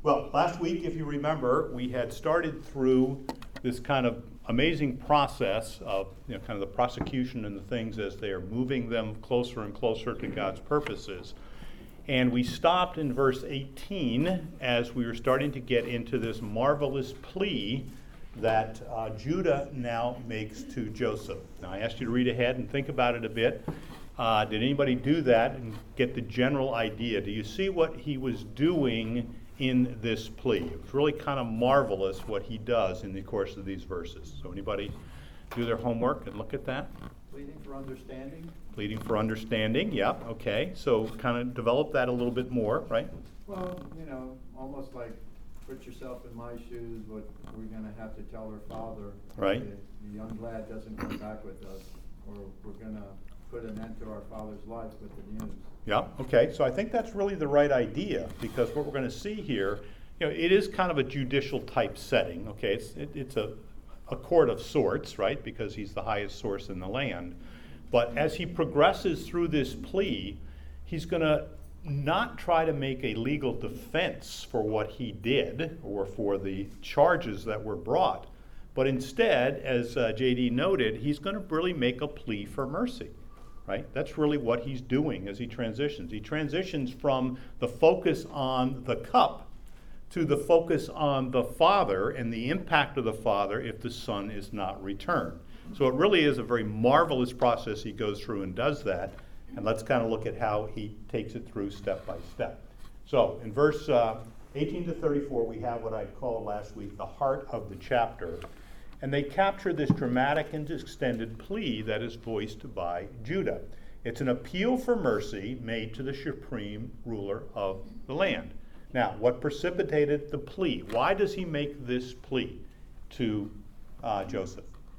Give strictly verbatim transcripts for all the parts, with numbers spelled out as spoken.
Well, last week, if you remember, we had started through this kind of amazing process of, you know, kind of the prosecution and the things as they are moving them closer and closer to God's purposes. And we stopped in verse eighteen as we were starting to get into this marvelous plea that uh, Judah now makes to Joseph. Now, I asked you to read ahead and think about it a bit. Uh, did anybody do that and get the general idea? Do you see what he was doing in this plea? It was really kind of marvelous what he does in the course of these verses. So anybody do their homework and look at that? Pleading for understanding. Pleading for understanding, yeah, okay. So kind of develop that a little bit more, right? Well, you know, almost like put yourself in my shoes, what we're going to have to tell her father. Right. If the young lad doesn't come back with us, or we're going to put an end to our father's life with the news. Yeah, okay. So I think that's really the right idea, because what we're going to see here, you know, it is kind of a judicial type setting, okay? It's, it, it's a, a court of sorts, right? Because he's the highest source in the land. But as he progresses through this plea, he's going to not try to make a legal defense for what he did or for the charges that were brought, but instead, as uh, J D noted, he's going to really make a plea for mercy, right? That's really what he's doing as he transitions. He transitions from the focus on the cup to the focus on the Father and the impact of the Father if the Son is not returned. So it really is a very marvelous process he goes through and does that. And let's kind of look at how he takes it through step by step. So in verse uh, eighteen to thirty-four, we have what I called last week the heart of the chapter. And they capture this dramatic and extended plea that is voiced by Judah. It's an appeal for mercy made to the supreme ruler of the land. Now, what precipitated the plea? Why does he make this plea to uh, Joseph?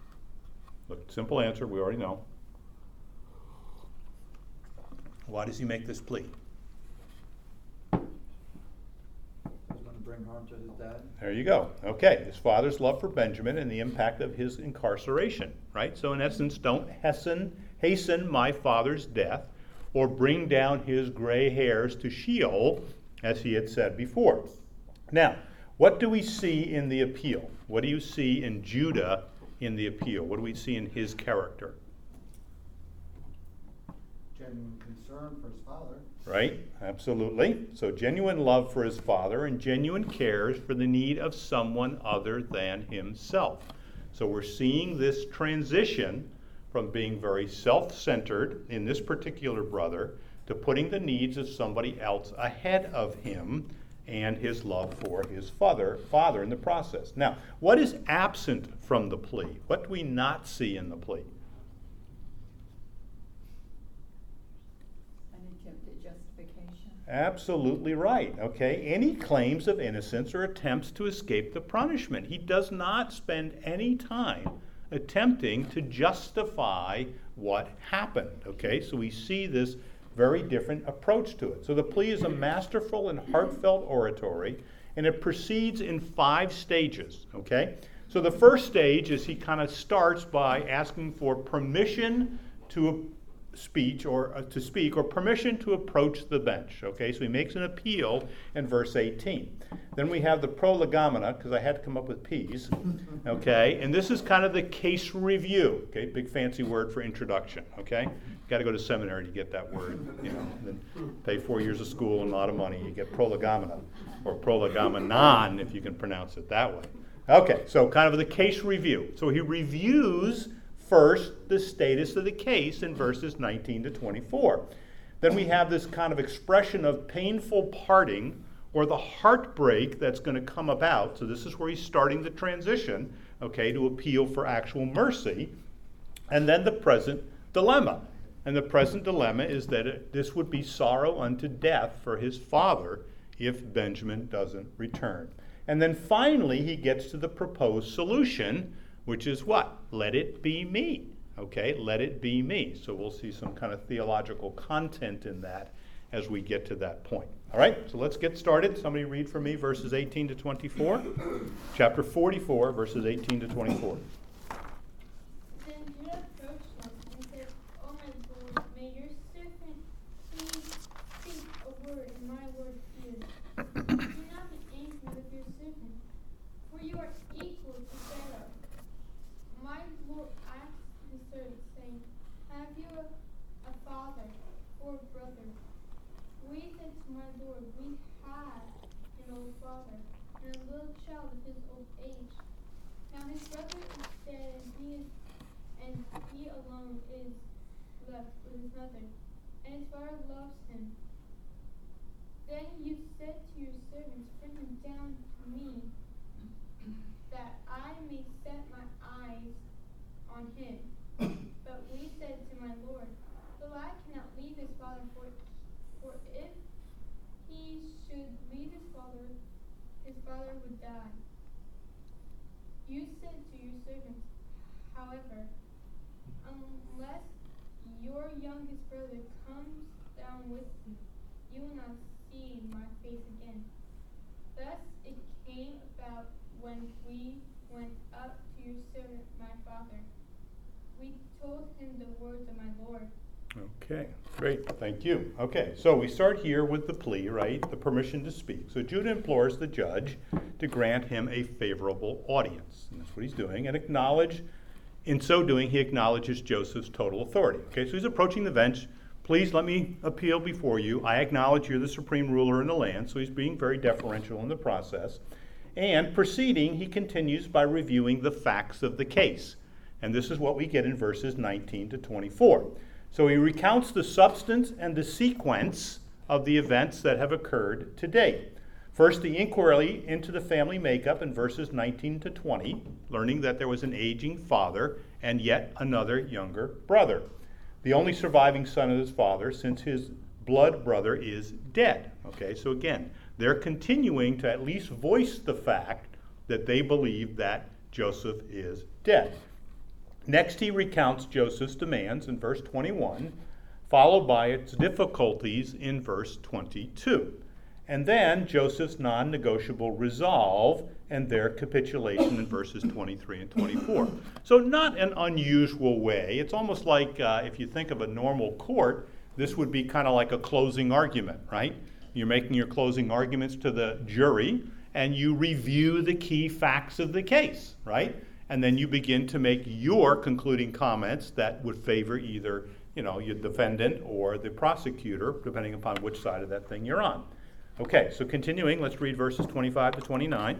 Look, simple answer, we already know. Why does he make this plea? He's going to bring harm to his dad. There you go. Okay, his father's love for Benjamin and the impact of his incarceration, right? So in essence, don't hasten, hasten my father's death or bring down his gray hairs to Sheol, as he had said before. Now, what do we see in the appeal? What do you see in Judah in the appeal? What do we see in his character? Genuine concern for his father. Right, absolutely. So genuine love for his father and genuine cares for the need of someone other than himself. So we're seeing this transition from being very self-centered in this particular brother to putting the needs of somebody else ahead of him and his love for his father, father in the process. Now, what is absent from the plea? What do we not see in the plea? Absolutely right, okay? Any claims of innocence or attempts to escape the punishment. He does not spend any time attempting to justify what happened, okay? So we see this very different approach to it. So the plea is a masterful and heartfelt oratory, and it proceeds in five stages, okay? So the first stage is he kind of starts by asking for permission to speech or uh, to speak or permission to approach the bench. Okay, so he makes an appeal in verse eighteen. Then we have the prolegomena, because I had to come up with P's. Okay, and this is kind of the case review. Okay, big fancy word for introduction. Okay, got to go to seminary to get that word. You know, then pay four years of school and a lot of money. You get prolegomena or prolegomenon if you can pronounce it that way. Okay, so kind of the case review. So he reviews first the status of the case in verses nineteen to twenty-four. Then we have this kind of expression of painful parting or the heartbreak that's going to come about. So this is where he's starting the transition, okay, to appeal for actual mercy. And then the present dilemma. And the present dilemma is that it, this would be sorrow unto death for his father if Benjamin doesn't return. And then finally he gets to the proposed solution, which is what? Let it be me. Okay, let it be me. So we'll see some kind of theological content in that as we get to that point. All right, so let's get started. Somebody read for me verses eighteen to twenty-four. Chapter forty-four, verses eighteen to twenty-four. Then Judah approached him and said, O my Lord, may your servant please speak a word, and my word hear. Do not be angry and a little child of his old age. Now his brother is dead, and he is, and he alone is left with his mother, and his father loves him. Then you said to your servants, bring him down to me, that I may set my eyes on him. But we said to my Lord, the lad cannot leave his father, for, for if he should leave his father, his father would die. You said to your servants, however, unless your youngest brother comes down with me, you will not see my face again. Thus it came about when we went up to your servant my father. We told him the words of my Lord. Okay, great, thank you. Okay, so we start here with the plea, right? The permission to speak. So Judah implores the judge to grant him a favorable audience. And that's what he's doing. And acknowledge, in so doing, he acknowledges Joseph's total authority. Okay, so he's approaching the bench. Please let me appeal before you. I acknowledge you're the supreme ruler in the land. So he's being very deferential in the process. And proceeding, he continues by reviewing the facts of the case. And this is what we get in verses nineteen to twenty-four. So he recounts the substance and the sequence of the events that have occurred to date. First, the inquiry into the family makeup in verses nineteen to twenty, learning that there was an aging father and yet another younger brother, the only surviving son of his father, since his blood brother is dead. Okay, so again, they're continuing to at least voice the fact that they believe that Joseph is dead. Next, he recounts Joseph's demands in verse twenty-one, followed by its difficulties in verse twenty-two. And then Joseph's non-negotiable resolve and their capitulation in verses twenty-three and twenty-four. So not an unusual way. It's almost like uh, if you think of a normal court, this would be kind of like a closing argument, right? You're making your closing arguments to the jury, and you review the key facts of the case, right? And then you begin to make your concluding comments that would favor either, you know, your defendant or the prosecutor, depending upon which side of that thing you're on. Okay, so continuing, let's read verses twenty-five to twenty-nine.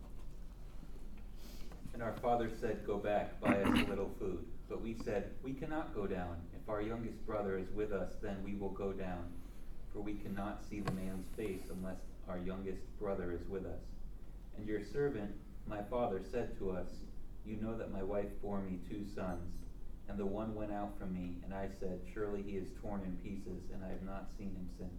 And our father said, go back, buy us a little food. But we said, we cannot go down. If our youngest brother is with us, then we will go down. For we cannot see the man's face unless our youngest brother is with us. And your servant, my father, said to us, you know that my wife bore me two sons, and the one went out from me, and I said, surely he is torn in pieces, and I have not seen him since.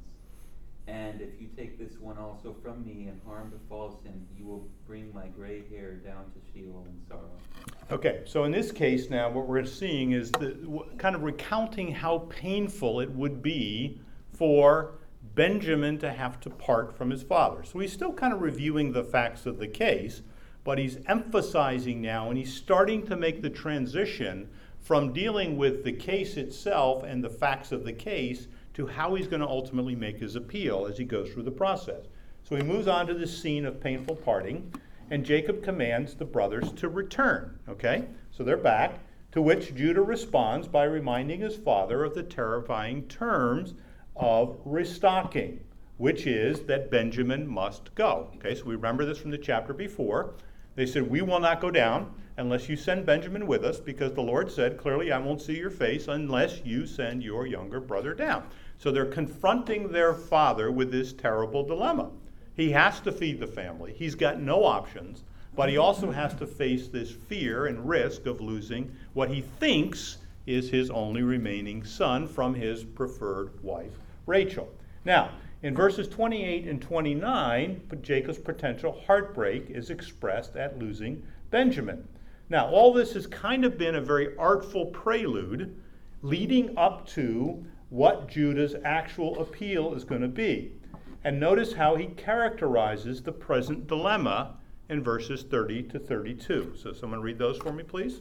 And if you take this one also from me, and harm befalls him, you will bring my gray hair down to Sheol in sorrow. Okay, so in this case now, what we're seeing is the kind of recounting how painful it would be for Benjamin to have to part from his father. So he's still kind of reviewing the facts of the case, but he's emphasizing now, and he's starting to make the transition from dealing with the case itself and the facts of the case to how he's going to ultimately make his appeal as he goes through the process. So he moves on to this scene of painful parting, and Jacob commands the brothers to return. Okay? So they're back, to which Judah responds by reminding his father of the terrifying terms of restocking, which is that Benjamin must go. Okay, so we remember this from the chapter before. They said, we will not go down unless you send Benjamin with us, because the Lord said, clearly, I won't see your face unless you send your younger brother down. So they're confronting their father with this terrible dilemma. He has to feed the family. He's got no options, but he also has to face this fear and risk of losing what he thinks is his only remaining son from his preferred wife, Rachel. Now, in verses twenty-eight and twenty-nine, Jacob's potential heartbreak is expressed at losing Benjamin. Now, all this has kind of been a very artful prelude leading up to what Judah's actual appeal is going to be. And notice how he characterizes the present dilemma in verses thirty to thirty-two. So someone read those for me, please.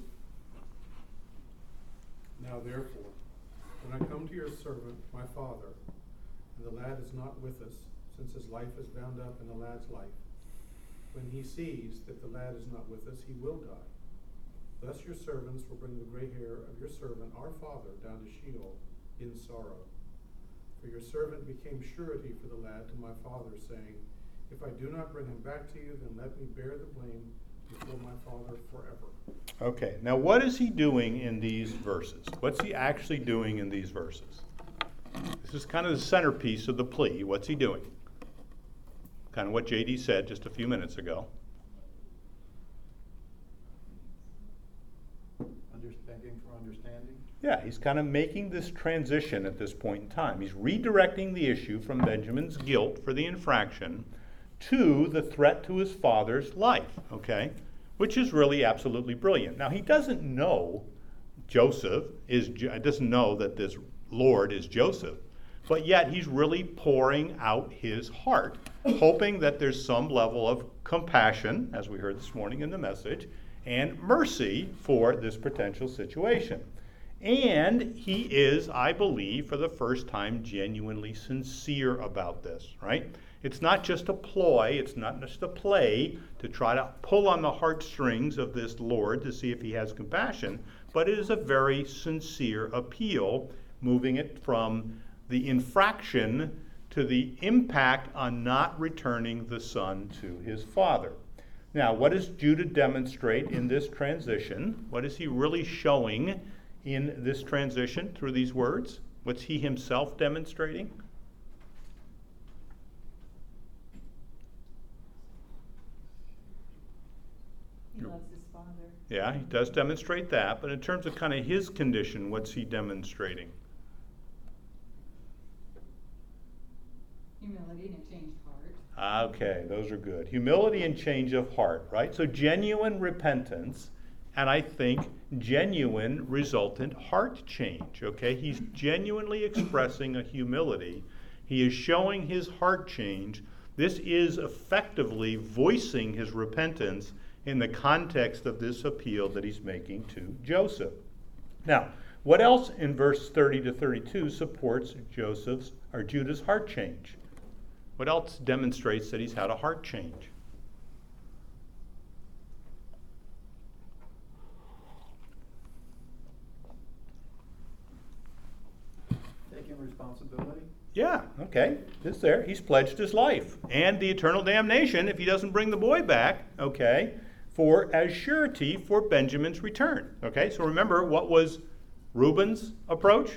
Now therefore, when I come to your servant, my father, and the lad is not with us, since his life is bound up in the lad's life, when he sees that the lad is not with us, he will die. Thus your servants will bring the gray hair of your servant, our father, down to Sheol in sorrow. For your servant became surety for the lad to my father, saying, If I do not bring him back to you, then let me bear the blame before my father forever. Okay, now what is he doing in these verses? What's he actually doing in these verses? This is kind of the centerpiece of the plea. What's he doing? Kind of what J D said just a few minutes ago. Understanding for understanding? Yeah, he's kind of making this transition at this point in time. He's redirecting the issue from Benjamin's guilt for the infraction to the threat to his father's life, okay? Which is really absolutely brilliant. Now, he doesn't know Joseph is, doesn't know that this Lord is Joseph, but yet he's really pouring out his heart, hoping that there's some level of compassion, as we heard this morning in the message, and mercy for this potential situation. And he is, I believe, for the first time, genuinely sincere about this, right? It's not just a ploy, it's not just a play to try to pull on the heartstrings of this Lord to see if he has compassion, but it is a very sincere appeal, moving it from the infraction to the impact on not returning the son to his father. Now, what does Judah demonstrate in this transition? What is he really showing in this transition through these words? What's he himself demonstrating? He loves his father. Yeah, he does demonstrate that, but in terms of kind of his condition, what's he demonstrating? Humility and a changed heart. Okay, those are good. Humility and change of heart, right? So genuine repentance, and I think genuine resultant heart change, okay? He's genuinely expressing a humility. He is showing his heart change. This is effectively voicing his repentance in the context of this appeal that he's making to Joseph. Now, what else in verse thirty to thirty-two supports Joseph's or Judah's heart change? What else demonstrates that he's had a heart change? Taking responsibility? Yeah, okay, it's there. He's pledged his life and the eternal damnation if he doesn't bring the boy back, okay, for as surety for Benjamin's return. Okay, so remember, what was Reuben's approach?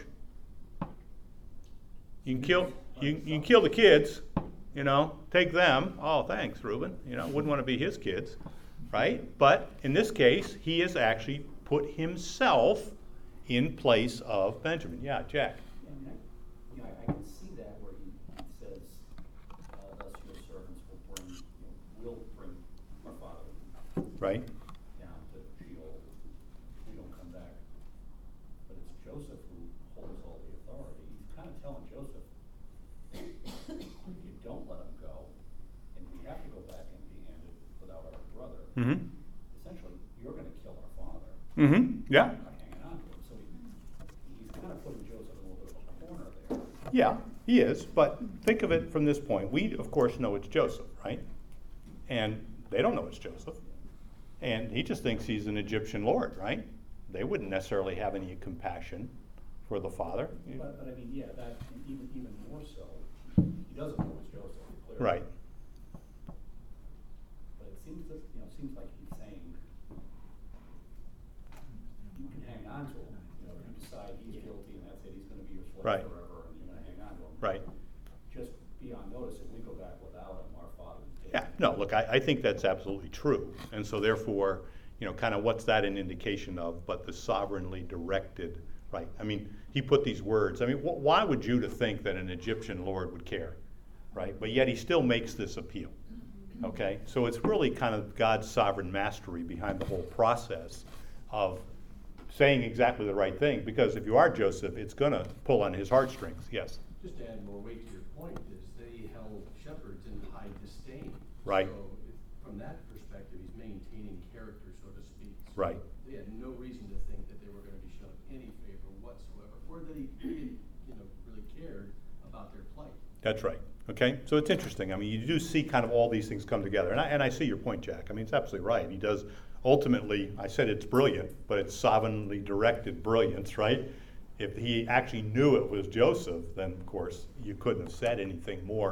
You can kill, you, you can kill the kids, you know, take them. Oh, thanks, Reuben. You know, wouldn't want to be his kids, right? But in this case, he has actually put himself in place of Benjamin. Yeah, Jack. And I, you know, I, I can see that where he says, uh, thus your servants will bring, you know, will bring our father Right? down to Sheol if we don't come back. But it's Joseph who holds all the authority. He's kind of telling Joseph, if you don't let him go, and we have to go back and be handed without our brother, Mm-hmm. essentially, you're gonna kill our father. Mm-hmm. Yeah. We're not hanging on to him, so he, he's kind of putting Joseph in a little bit of a corner there. Yeah, he is, but think of it from this point. We, of course, know it's Joseph, right? And they don't know it's Joseph. And he just thinks he's an Egyptian lord, right? They wouldn't necessarily have any compassion for the father. But, but I mean, yeah, that, even, even more so, he doesn't know it's Joseph, clearly. Right. But it seems that, you know, seems like he's saying, you can hang on to him, you know, you decide he's guilty and that's it, he's gonna be your slave Right. forever, and you're gonna hang on to him. Right. Just be on notice, if we go back without him, our father is Yeah, dead. no, look, I, I think that's absolutely true. And so therefore, you know, kind of what's that an indication of but the sovereignly directed, right? I mean, he put these words, I mean, wh- why would Judah think that an Egyptian lord would care, right? But yet he still makes this appeal, okay? So it's really kind of God's sovereign mastery behind the whole process of saying exactly the right thing, because if you are Joseph, it's going to pull on his heartstrings, yes. Just to add more weight to your point, is they held shepherds in high disdain. Right. So if- from that perspective, he's maintaining character, so to speak. So Right. They had no reason to think that they were gonna be shown any favor whatsoever, or that he, he, you know, really cared about their plight. That's right. Okay, so it's interesting. I mean, you do see kind of all these things come together, and I and I see your point, Jack. I mean, it's absolutely right. He does ultimately. I said it's brilliant, but it's sovereignly directed brilliance, right? If he actually knew it was Joseph, then of course you couldn't have said anything more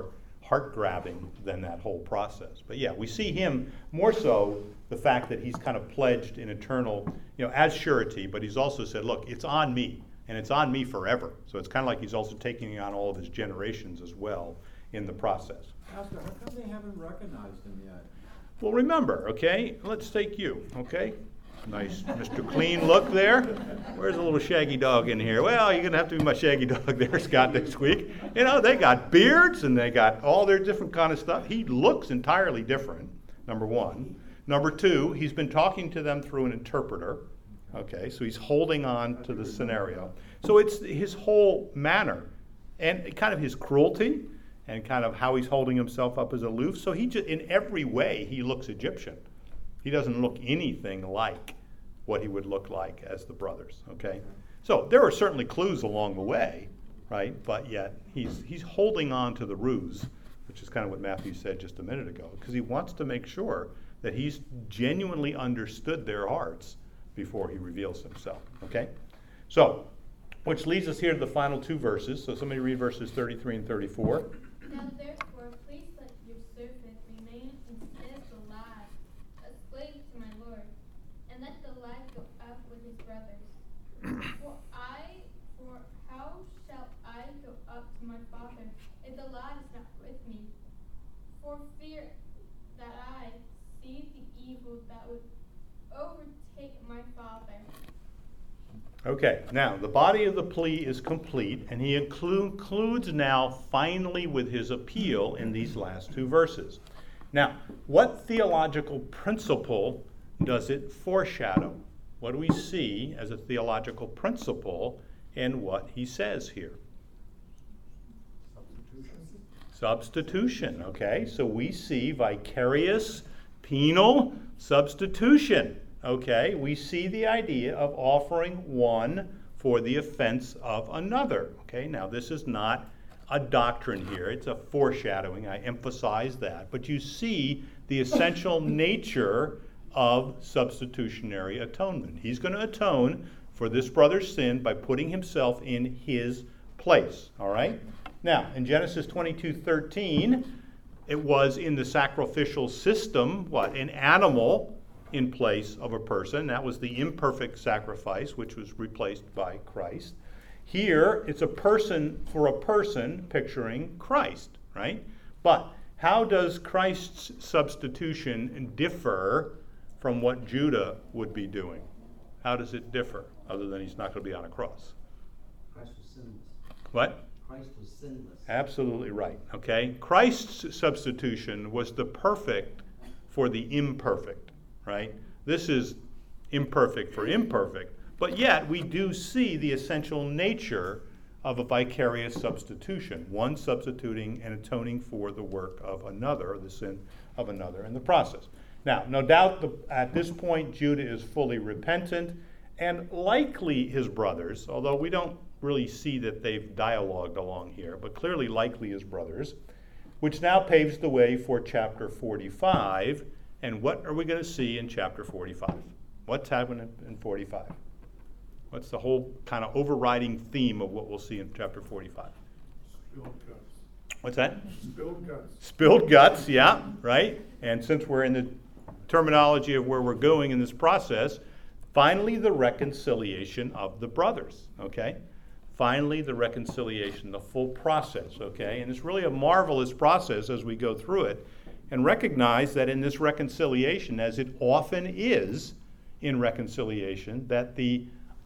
heart-grabbing than that whole process. But yeah, we see him more so the fact that he's kind of pledged in eternal, you know, as surety, but he's also said, look, it's on me, and it's on me forever. So it's kind of like he's also taking on all of his generations as well in the process. Pastor, how come they haven't recognized him yet? Well, remember, okay, let's take you, okay? Nice Mister Clean look there. Where's the little shaggy dog in here? Well, you're going to have to be my shaggy dog there, Scott, next week. You know, they got beards and they got all their different kind of stuff. He looks entirely different, number one. Number two, he's been talking to them through an interpreter. Okay, so he's holding on to the scenario. So it's his whole manner and kind of his cruelty and kind of how he's holding himself up as aloof. So he just, in every way, he looks Egyptian. He doesn't look anything like what he would look like as the brothers, okay? So there are certainly clues along the way, right? But yet he's he's holding on to the ruse, which is kind of what Matthew said just a minute ago, because he wants to make sure that he's genuinely understood their hearts before he reveals himself, okay? So, which leads us here to the final two verses. So somebody read verses thirty-three and thirty-four. Now therefore, please let your servant remain instead of the lad, a slave to my Lord, and let the lad go up with his brothers. For I, for how shall I go up to my father if the lad is not with me? For fear that I see the evil that would overtake my father. Okay, now the body of the plea is complete, and he include, includes now finally with his appeal in these last two verses. Now, what theological principle does it foreshadow? What do we see as a theological principle in what he says here? Substitution. Substitution, okay? So we see vicarious penal substitution. Okay, we see the idea of offering one for the offense of another. Okay, now this is not a doctrine here, it's a foreshadowing. I emphasize that. But you see the essential nature of substitutionary atonement. He's going to atone for this brother's sin by putting himself in his place. All right? Now, in Genesis twenty-two thirteen, it was in the sacrificial system, what? An animal in place of a person. That was the imperfect sacrifice, which was replaced by Christ. Here, it's a person for a person, picturing Christ, right? But how does Christ's substitution differ from what Judah would be doing? How does it differ, other than he's not going to be on a cross? Christ was sinless. What? Christ was sinless. Absolutely right, okay? Christ's substitution was the perfect for the imperfect. Right? This is imperfect for imperfect, but yet we do see the essential nature of a vicarious substitution, one substituting and atoning for the work of another, the sin of another in the process. Now, no doubt the, at this point Judah is fully repentant, and likely his brothers, although we don't really see that they've dialogued along here, but clearly likely his brothers, which now paves the way for chapter forty-five. And what are we going to see in chapter forty-five? What's happening in forty-five? What's the whole kind of overriding theme of what we'll see in chapter forty-five? Spilled guts. What's that? Spilled guts. Spilled guts, yeah, right? And since we're in the terminology of where we're going in this process, finally the reconciliation of the brothers, okay? Finally the reconciliation, the full process, okay? And it's really a marvelous process as we go through it. And recognize that in this reconciliation, as it often is in reconciliation, that the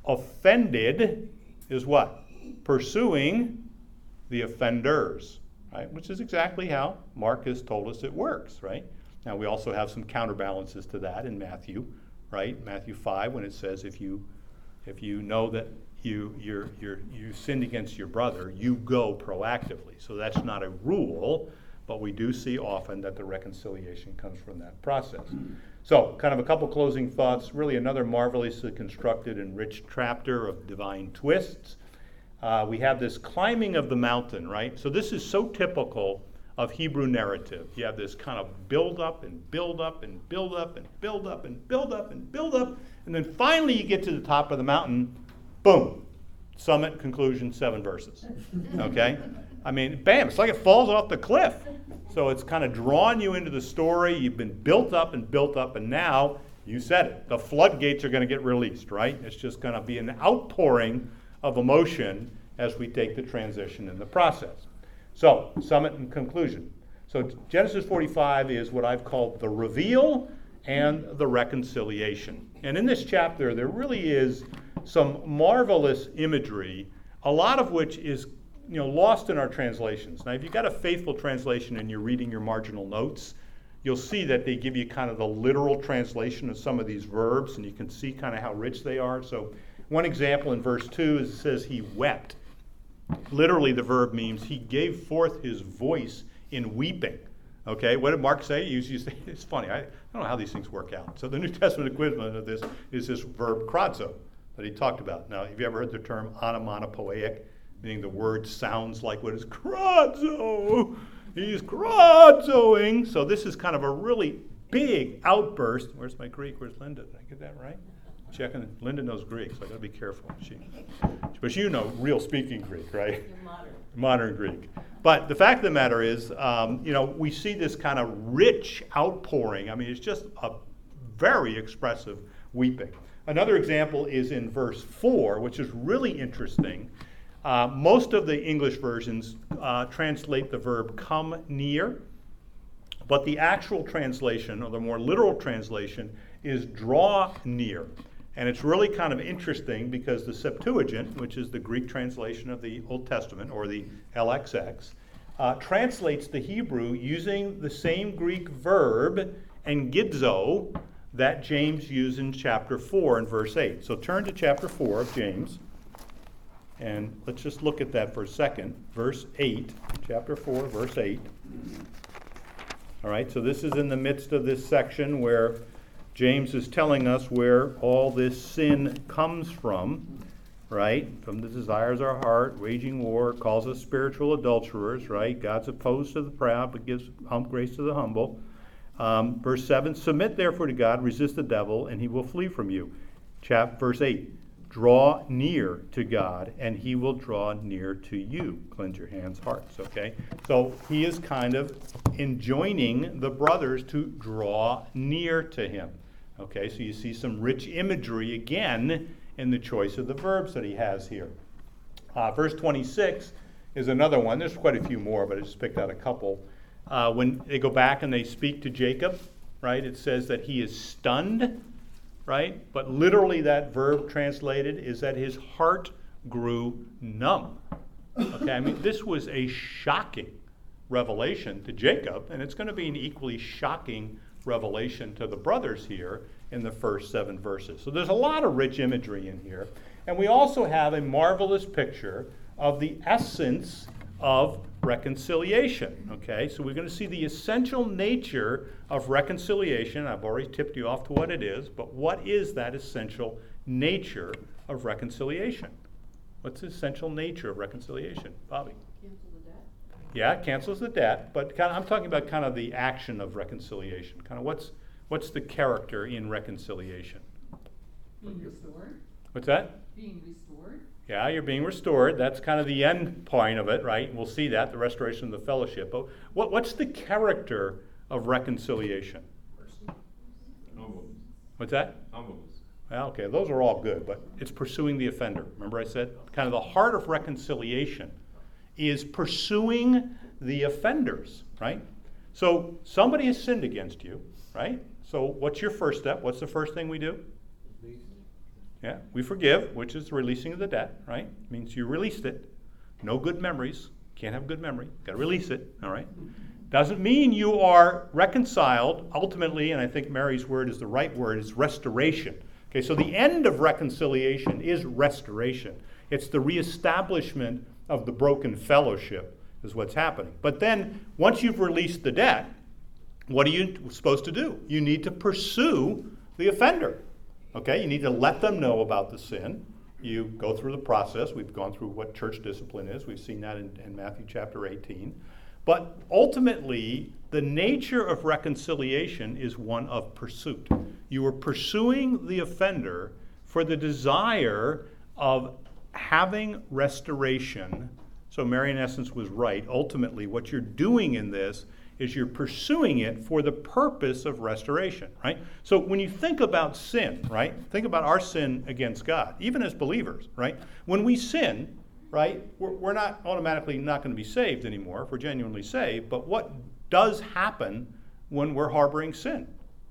offended is what? Pursuing the offenders, right? Which is exactly how Mark has told us it works, right? Now we also have some counterbalances to that in Matthew, right? Matthew five, when it says if you if you know that you you're, you're, you sinned against your brother, you go proactively. So that's not a rule. But we do see often that the reconciliation comes from that process. So, kind of a couple closing thoughts. Really another marvelously constructed and rich chapter of divine twists. Uh, we have this climbing of the mountain, right? So this is so typical of Hebrew narrative. You have this kind of build up and build up and build up and build up and build up and build up. And then finally you get to the top of the mountain, boom, summit, conclusion, seven verses. Okay? I mean, bam, it's like it falls off the cliff. So it's kind of drawn you into the story. You've been built up and built up, and now, you said it, the floodgates are going to get released, right? It's just going to be an outpouring of emotion as we take the transition in the process. So, summit and conclusion. So Genesis forty-five is what I've called the reveal and the reconciliation. And in this chapter, there really is some marvelous imagery, a lot of which is, you know, lost in our translations. Now, if you've got a faithful translation and you're reading your marginal notes, you'll see that they give you kind of the literal translation of some of these verbs, and you can see kind of how rich they are. So one example in verse two is it says he wept. Literally, the verb means he gave forth his voice in weeping. Okay, what did Mark say? He used to say, it's funny, I, I don't know how these things work out. So the New Testament equivalent of this is this verb krazo that he talked about. Now, have you ever heard the term onomatopoeic, meaning the word sounds like what is krazo? He's krazoing. So this is kind of a really big outburst. Where's my Greek? Where's Linda? Did I get that right? Checking. Linda knows Greek, so I got to be careful. She, but you know real speaking Greek, right? Modern. Modern Greek. But the fact of the matter is, um, you know, we see this kind of rich outpouring. I mean, it's just a very expressive weeping. Another example is in verse four, which is really interesting. Uh, most of the English versions uh, translate the verb come near, but the actual translation, or the more literal translation, is draw near. And it's really kind of interesting because the Septuagint, which is the Greek translation of the Old Testament, or the L X X, uh, translates the Hebrew using the same Greek verb, engidzo, that James used in chapter four and verse eight. So turn to chapter four of James, and let's just look at that for a second. Verse eight, chapter four, verse eight. All right, so this is in the midst of this section where James is telling us where all this sin comes from, right? From the desires of our heart, waging war, calls us spiritual adulterers, right? God's opposed to the proud, but gives hum- grace to the humble. Um, verse seven, submit therefore to God, resist the devil, and he will flee from you. Chap- verse eight, draw near to God, and he will draw near to you. Cleanse your hands, hearts, okay? So he is kind of enjoining the brothers to draw near to him. Okay, so you see some rich imagery again in the choice of the verbs that he has here. Uh, verse twenty-six is another one. There's quite a few more, but I just picked out a couple. Uh, when they go back and they speak to Jacob, right, it says that he is stunned, right? But literally that verb translated is that his heart grew numb. Okay, I mean, this was a shocking revelation to Jacob, and it's going to be an equally shocking revelation to the brothers here in the first seven verses. So there's a lot of rich imagery in here. And we also have a marvelous picture of the essence of reconciliation. Okay, so we're going to see the essential nature of reconciliation. I've already tipped you off to what it is, but what is that essential nature of reconciliation? What's the essential nature of reconciliation? Bobby? Cancel the debt. Yeah, it cancels the debt, but kind of, I'm talking about kind of the action of reconciliation. Kind of what's what's the character in reconciliation? Being restored. What's that? Being restored. Yeah, you're being restored. That's kind of the end point of it, right? We'll see that, the restoration of the fellowship. But what, what's the character of reconciliation? Humbleness. What's that? Humbleness. Well, okay, those are all good, but it's pursuing the offender. Remember I said kind of the heart of reconciliation is pursuing the offenders, right? So somebody has sinned against you, right? So what's your first step? What's the first thing we do? Yeah, we forgive, which is releasing of the debt, right? Means you released it. No good memories. Can't have good memory. Got to release it, all right? Doesn't mean you are reconciled ultimately, and I think Mary's word is the right word, is restoration. Okay, so the end of reconciliation is restoration. It's the reestablishment of the broken fellowship is what's happening. But then once you've released the debt, what are you supposed to do? You need to pursue the offender. Okay, you need to let them know about the sin. You go through the process. We've gone through what church discipline is. We've seen that in, in Matthew chapter eighteen. But ultimately, the nature of reconciliation is one of pursuit. You are pursuing the offender for the desire of having restoration. So Mary, in essence, was right. Ultimately, what you're doing in this is you're pursuing it for the purpose of restoration, right? So when you think about sin, right? Think about our sin against God, even as believers, right? When we sin, right, we're, we're not automatically not going to be saved anymore if we're genuinely saved, but what does happen when we're harboring sin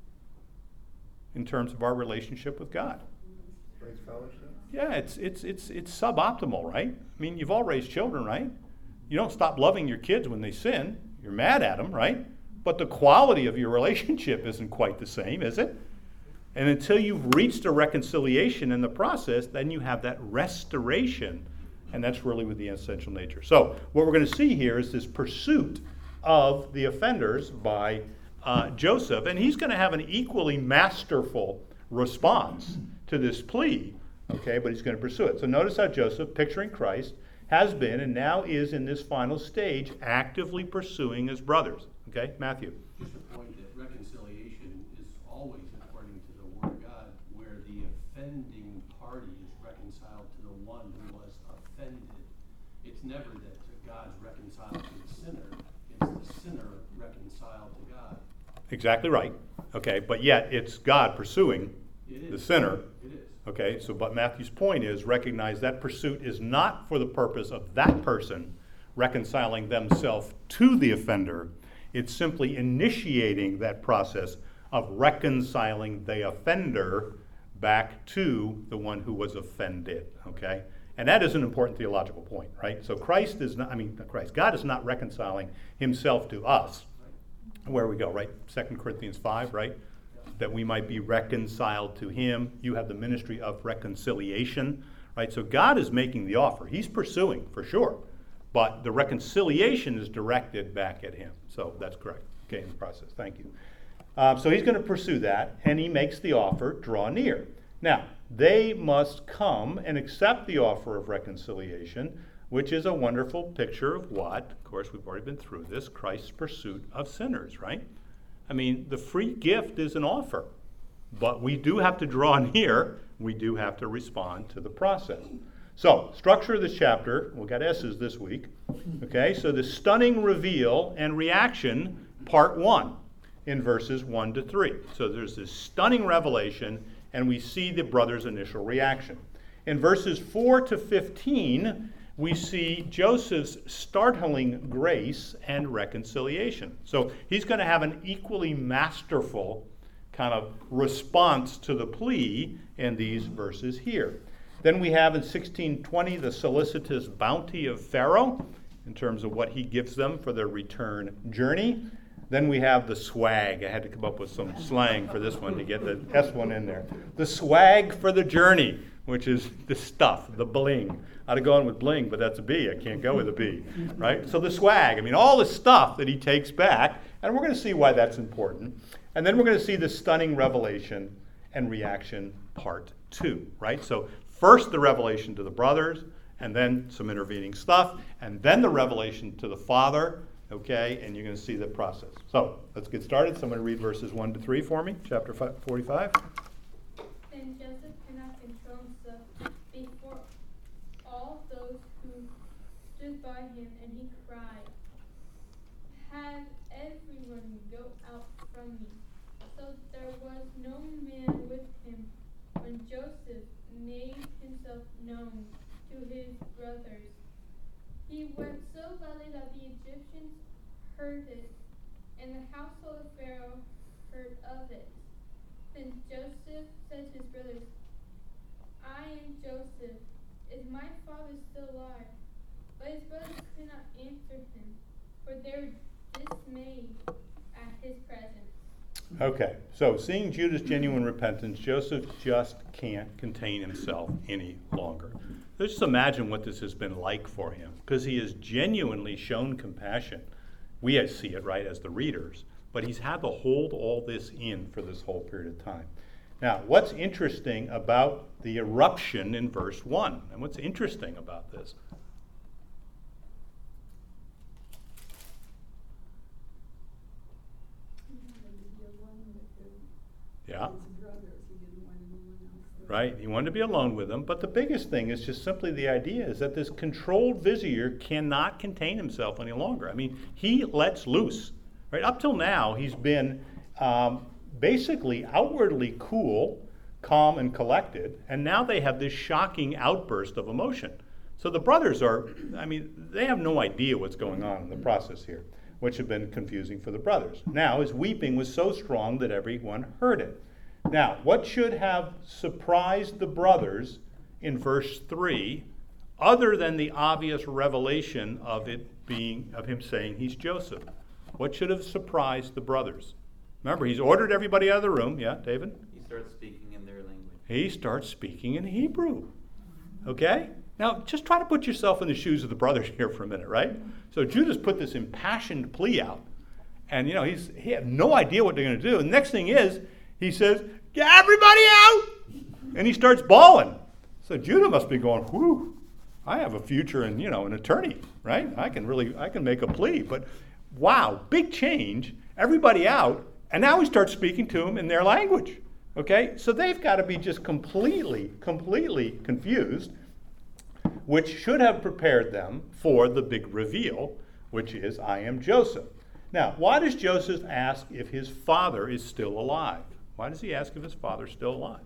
in terms of our relationship with God? Breaks fellowship. Yeah, it's it's it's it's suboptimal, right? I mean, you've all raised children, right? You don't stop loving your kids when they sin. You're mad at them, right? But the quality of your relationship isn't quite the same, is it? And until you've reached a reconciliation in the process, then you have that restoration, and that's really with the essential nature. So what we're going to see here is this pursuit of the offenders by uh, Joseph, and he's going to have an equally masterful response to this plea, okay, but he's going to pursue it. So notice how Joseph, picturing Christ, has been and now is in this final stage actively pursuing his brothers. Okay, Matthew. Just a point that reconciliation is always according to the Word of God, where the offending party is reconciled to the one who was offended. It's never that God's reconciled to the sinner, it's the sinner reconciled to God. Exactly right. Okay, but yet it's God pursuing It the is. sinner. It is. Okay, so but Matthew's point is recognize that pursuit is not for the purpose of that person reconciling themselves to the offender. It's simply initiating that process of reconciling the offender back to the one who was offended. Okay, and that is an important theological point, right? So Christ is not, I mean, not Christ, God is not reconciling himself to us. Where we go, right? Second Corinthians five, right? That we might be reconciled to him. You have the ministry of reconciliation, right? So God is making the offer. He's pursuing, for sure. But the reconciliation is directed back at him. So that's correct. Okay, in the process. Thank you. Um, so he's going to pursue that, and he makes the offer, draw near. Now, they must come and accept the offer of reconciliation, which is a wonderful picture of what, of course, we've already been through this, Christ's pursuit of sinners, right? I mean, the free gift is an offer, but we do have to draw near. We do have to respond to the process. So, structure of this chapter, we got S's this week. Okay, so the stunning reveal and reaction, part one, in verses one to three. So there's this stunning revelation, and we see the brothers' initial reaction. In verses four to fifteen, we see Joseph's startling grace and reconciliation. So he's going to have an equally masterful kind of response to the plea in these verses here. Then we have in sixteen twenty the solicitous bounty of Pharaoh in terms of what he gives them for their return journey. Then we have the swag. I had to come up with some slang for this one to get the S one in there. The swag for the journey, which is the stuff, the bling. I'd have gone with bling, but that's a B. I can't go with a B, right? So the swag, I mean, all the stuff that he takes back, and we're going to see why that's important. And then we're going to see the stunning revelation and reaction part two, right? So first the revelation to the brothers, and then some intervening stuff, and then the revelation to the father, okay? And you're going to see the process. So let's get started. Someone read verses one to three for me, chapter forty-five. Then Joseph cannot control himself before all those who stood by him, and he cried, "Have everyone go out from me." So there was no man with him when Joseph made himself known to his brothers. He wept so loudly that the Egyptians heard it, and the household of Pharaoh heard of it. Then Joseph said to his brothers, "I am Joseph. Is my father still alive?" But his brothers could not answer him, for they were dismayed at his presence. Okay, so seeing Judah's genuine repentance, Joseph just can't contain himself any longer. Let's just imagine what this has been like for him, because he has genuinely shown compassion. We see it, right, as the readers, but he's had to hold all this in for this whole period of time. Now, what's interesting about the eruption in verse one? And what's interesting about this? Yeah. right? He wanted to be alone with them. But the biggest thing is just simply the idea is that this controlled visitor cannot contain himself any longer. I mean, he lets loose, right? Up till now, he's been um, basically outwardly cool, calm, and collected. And now they have this shocking outburst of emotion. So the brothers are, I mean, they have no idea what's going on in the process here, which had been confusing for the brothers. Now his weeping was so strong that everyone heard it. Now, what should have surprised the brothers in verse three, other than the obvious revelation of it being, of him saying he's Joseph? What should have surprised the brothers? Remember, he's ordered everybody out of the room. Yeah, David? He starts speaking in their language. He starts speaking in Hebrew. Okay? Now, just try to put yourself in the shoes of the brothers here for a minute, right? So Judah's put this impassioned plea out. And, you know, he's he had no idea what they're going to do. And the next thing is, he says, get everybody out! And he starts bawling. So Judah must be going, whew, I have a future and, you know, an attorney, right? I can really, I can make a plea. But, wow, big change. Everybody out. And now he starts speaking to them in their language. Okay? So they've got to be just completely, completely confused, which should have prepared them for the big reveal, which is, I am Joseph. Now, why does Joseph ask if his father is still alive? Why does he ask if his father's still alive?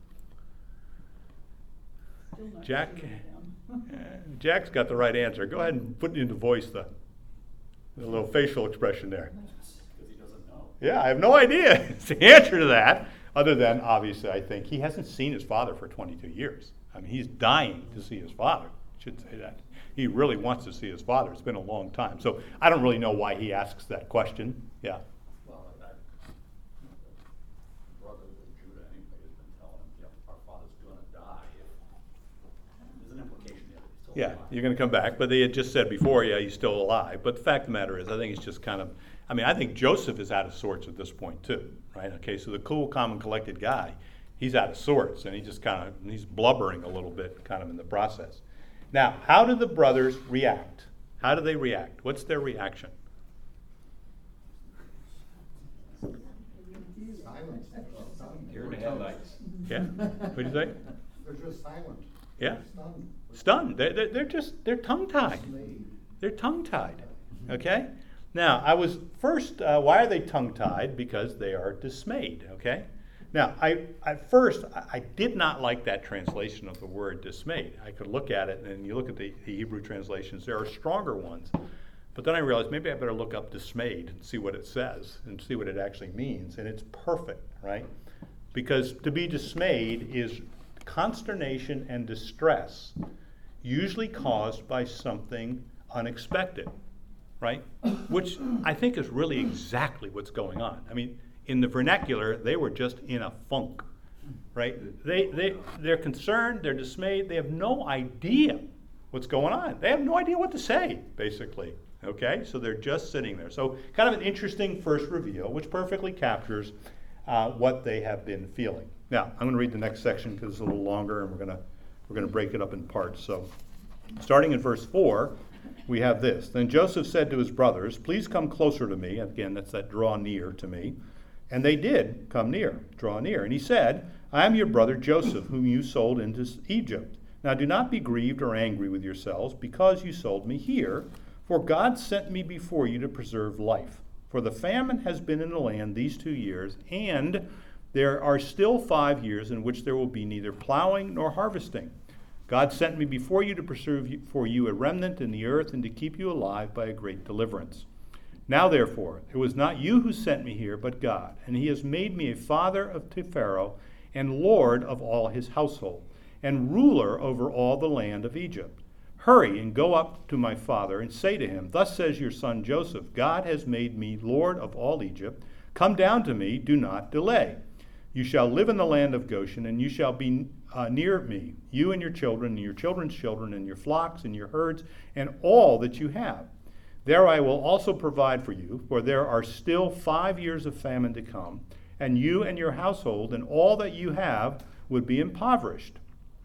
Still not Jack, seeing him. uh, Jack's got the right answer. Go ahead and put into voice the, the little facial expression there. Because he doesn't know. Yeah, I have no idea. It's the answer to that, other than, obviously, I think he hasn't seen his father for twenty-two years. I mean, he's dying to see his father. I should say that. He really wants to see his father. It's been a long time. So I don't really know why he asks that question. Yeah. Well, that, the brother of Judah anyway has been telling him, you know, our father's going to die. If, there's an implication there that he's still Yeah, alive. you're going to come back. But they had just said before, yeah, he's still alive. But the fact of the matter is, I think it's just kind of, I mean, I think Joseph is out of sorts at this point too, right? Okay, so the cool, calm, and collected guy, he's out of sorts, and he just kind of, he's blubbering a little bit kind of in the process. Now, how do the brothers react? How do they react? What's their reaction? Silence. Deer in the headlights. Yeah? What do you say? They're just silent. Yeah? Stunned. Stunned. They're, they're, they're just, they're tongue-tied. Dismayed. They're tongue-tied, okay? Now, I was first, uh, why are they tongue-tied? Because they are dismayed, okay? Now, I at first, I, I did not like that translation of the word dismayed. I could look at it, and you look at the, the Hebrew translations, there are stronger ones. But then I realized maybe I better look up dismayed and see what it says and see what it actually means. And it's perfect, right? Because to be dismayed is consternation and distress, usually caused by something unexpected, right? Which I think is really exactly what's going on. I mean, in the vernacular, they were just in a funk, right? They, they, they're concerned, they're dismayed, they have no idea what's going on. They have no idea what to say, basically, okay? So they're just sitting there. So kind of an interesting first reveal, which perfectly captures uh, what they have been feeling. Now, I'm going to read the next section because it's a little longer, and we're going to we're going to break it up in parts. So starting in verse four, we have this. Then Joseph said to his brothers, please come closer to me. Again, that's that draw near to me. And they did come near, draw near. And he said, I am your brother Joseph, whom you sold into Egypt. Now do not be grieved or angry with yourselves, because you sold me here. For God sent me before you to preserve life. For the famine has been in the land these two years, and there are still five years in which there will be neither plowing nor harvesting. God sent me before you to preserve for you a remnant in the earth and to keep you alive by a great deliverance. Now, therefore, it was not you who sent me here, but God, and he has made me a father of to Pharaoh and lord of all his household, and ruler over all the land of Egypt. Hurry and go up to my father and say to him, thus says your son Joseph, God has made me lord of all Egypt. Come down to me, do not delay. You shall live in the land of Goshen, and you shall be uh, near me, you and your children, and your children's children, and your flocks, and your herds, and all that you have. There I will also provide for you, for there are still five years of famine to come, and you and your household and all that you have would be impoverished.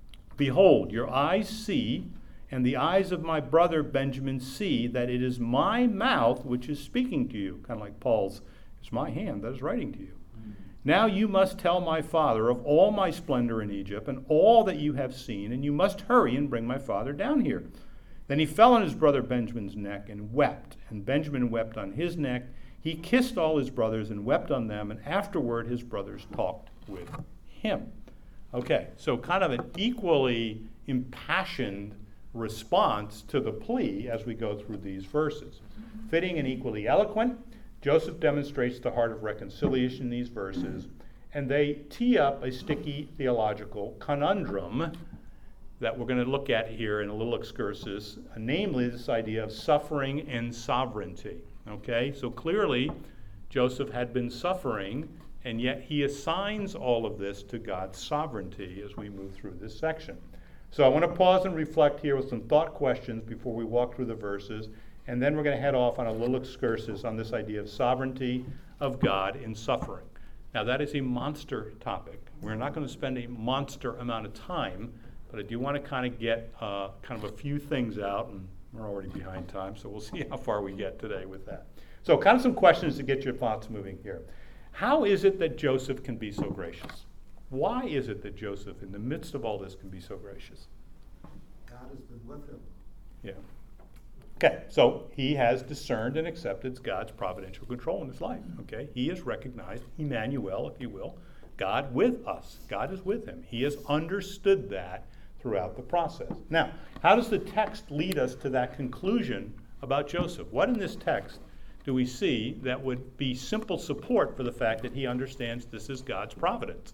Behold, your eyes see, and the eyes of my brother Benjamin see, that it is my mouth which is speaking to you. Kind of like Paul's, it's my hand that is writing to you. Now you must tell my father of all my splendor in Egypt and all that you have seen, and you must hurry and bring my father down here. Then he fell on his brother Benjamin's neck and wept, and Benjamin wept on his neck. He kissed all his brothers and wept on them, and afterward his brothers talked with him. Okay, so kind of an equally impassioned response to the plea as we go through these verses. Fitting and equally eloquent, Joseph demonstrates the heart of reconciliation in these verses, and they tee up a sticky theological conundrum that we're going to look at here in a little excursus, namely this idea of suffering and sovereignty. Okay, so clearly Joseph had been suffering, and yet he assigns all of this to God's sovereignty as we move through this section. So I want to pause and reflect here with some thought questions before we walk through the verses, and then we're going to head off on a little excursus on this idea of sovereignty of God in suffering. Now that is a monster topic. We're not going to spend a monster amount of time, but I do want to kind of get uh, kind of a few things out, and we're already behind time, so we'll see how far we get today with that. So kind of some questions to get your thoughts moving here. How is it that Joseph can be so gracious? Why is it that Joseph, in the midst of all this, can be so gracious? God has been with him. Yeah. Okay, so he has discerned and accepted God's providential control in his life. Okay, he has recognized Emmanuel, if you will, God with us. God is with him. He has understood that throughout the process. Now, how does the text lead us to that conclusion about Joseph? What in this text do we see that would be simple support for the fact that he understands this is God's providence?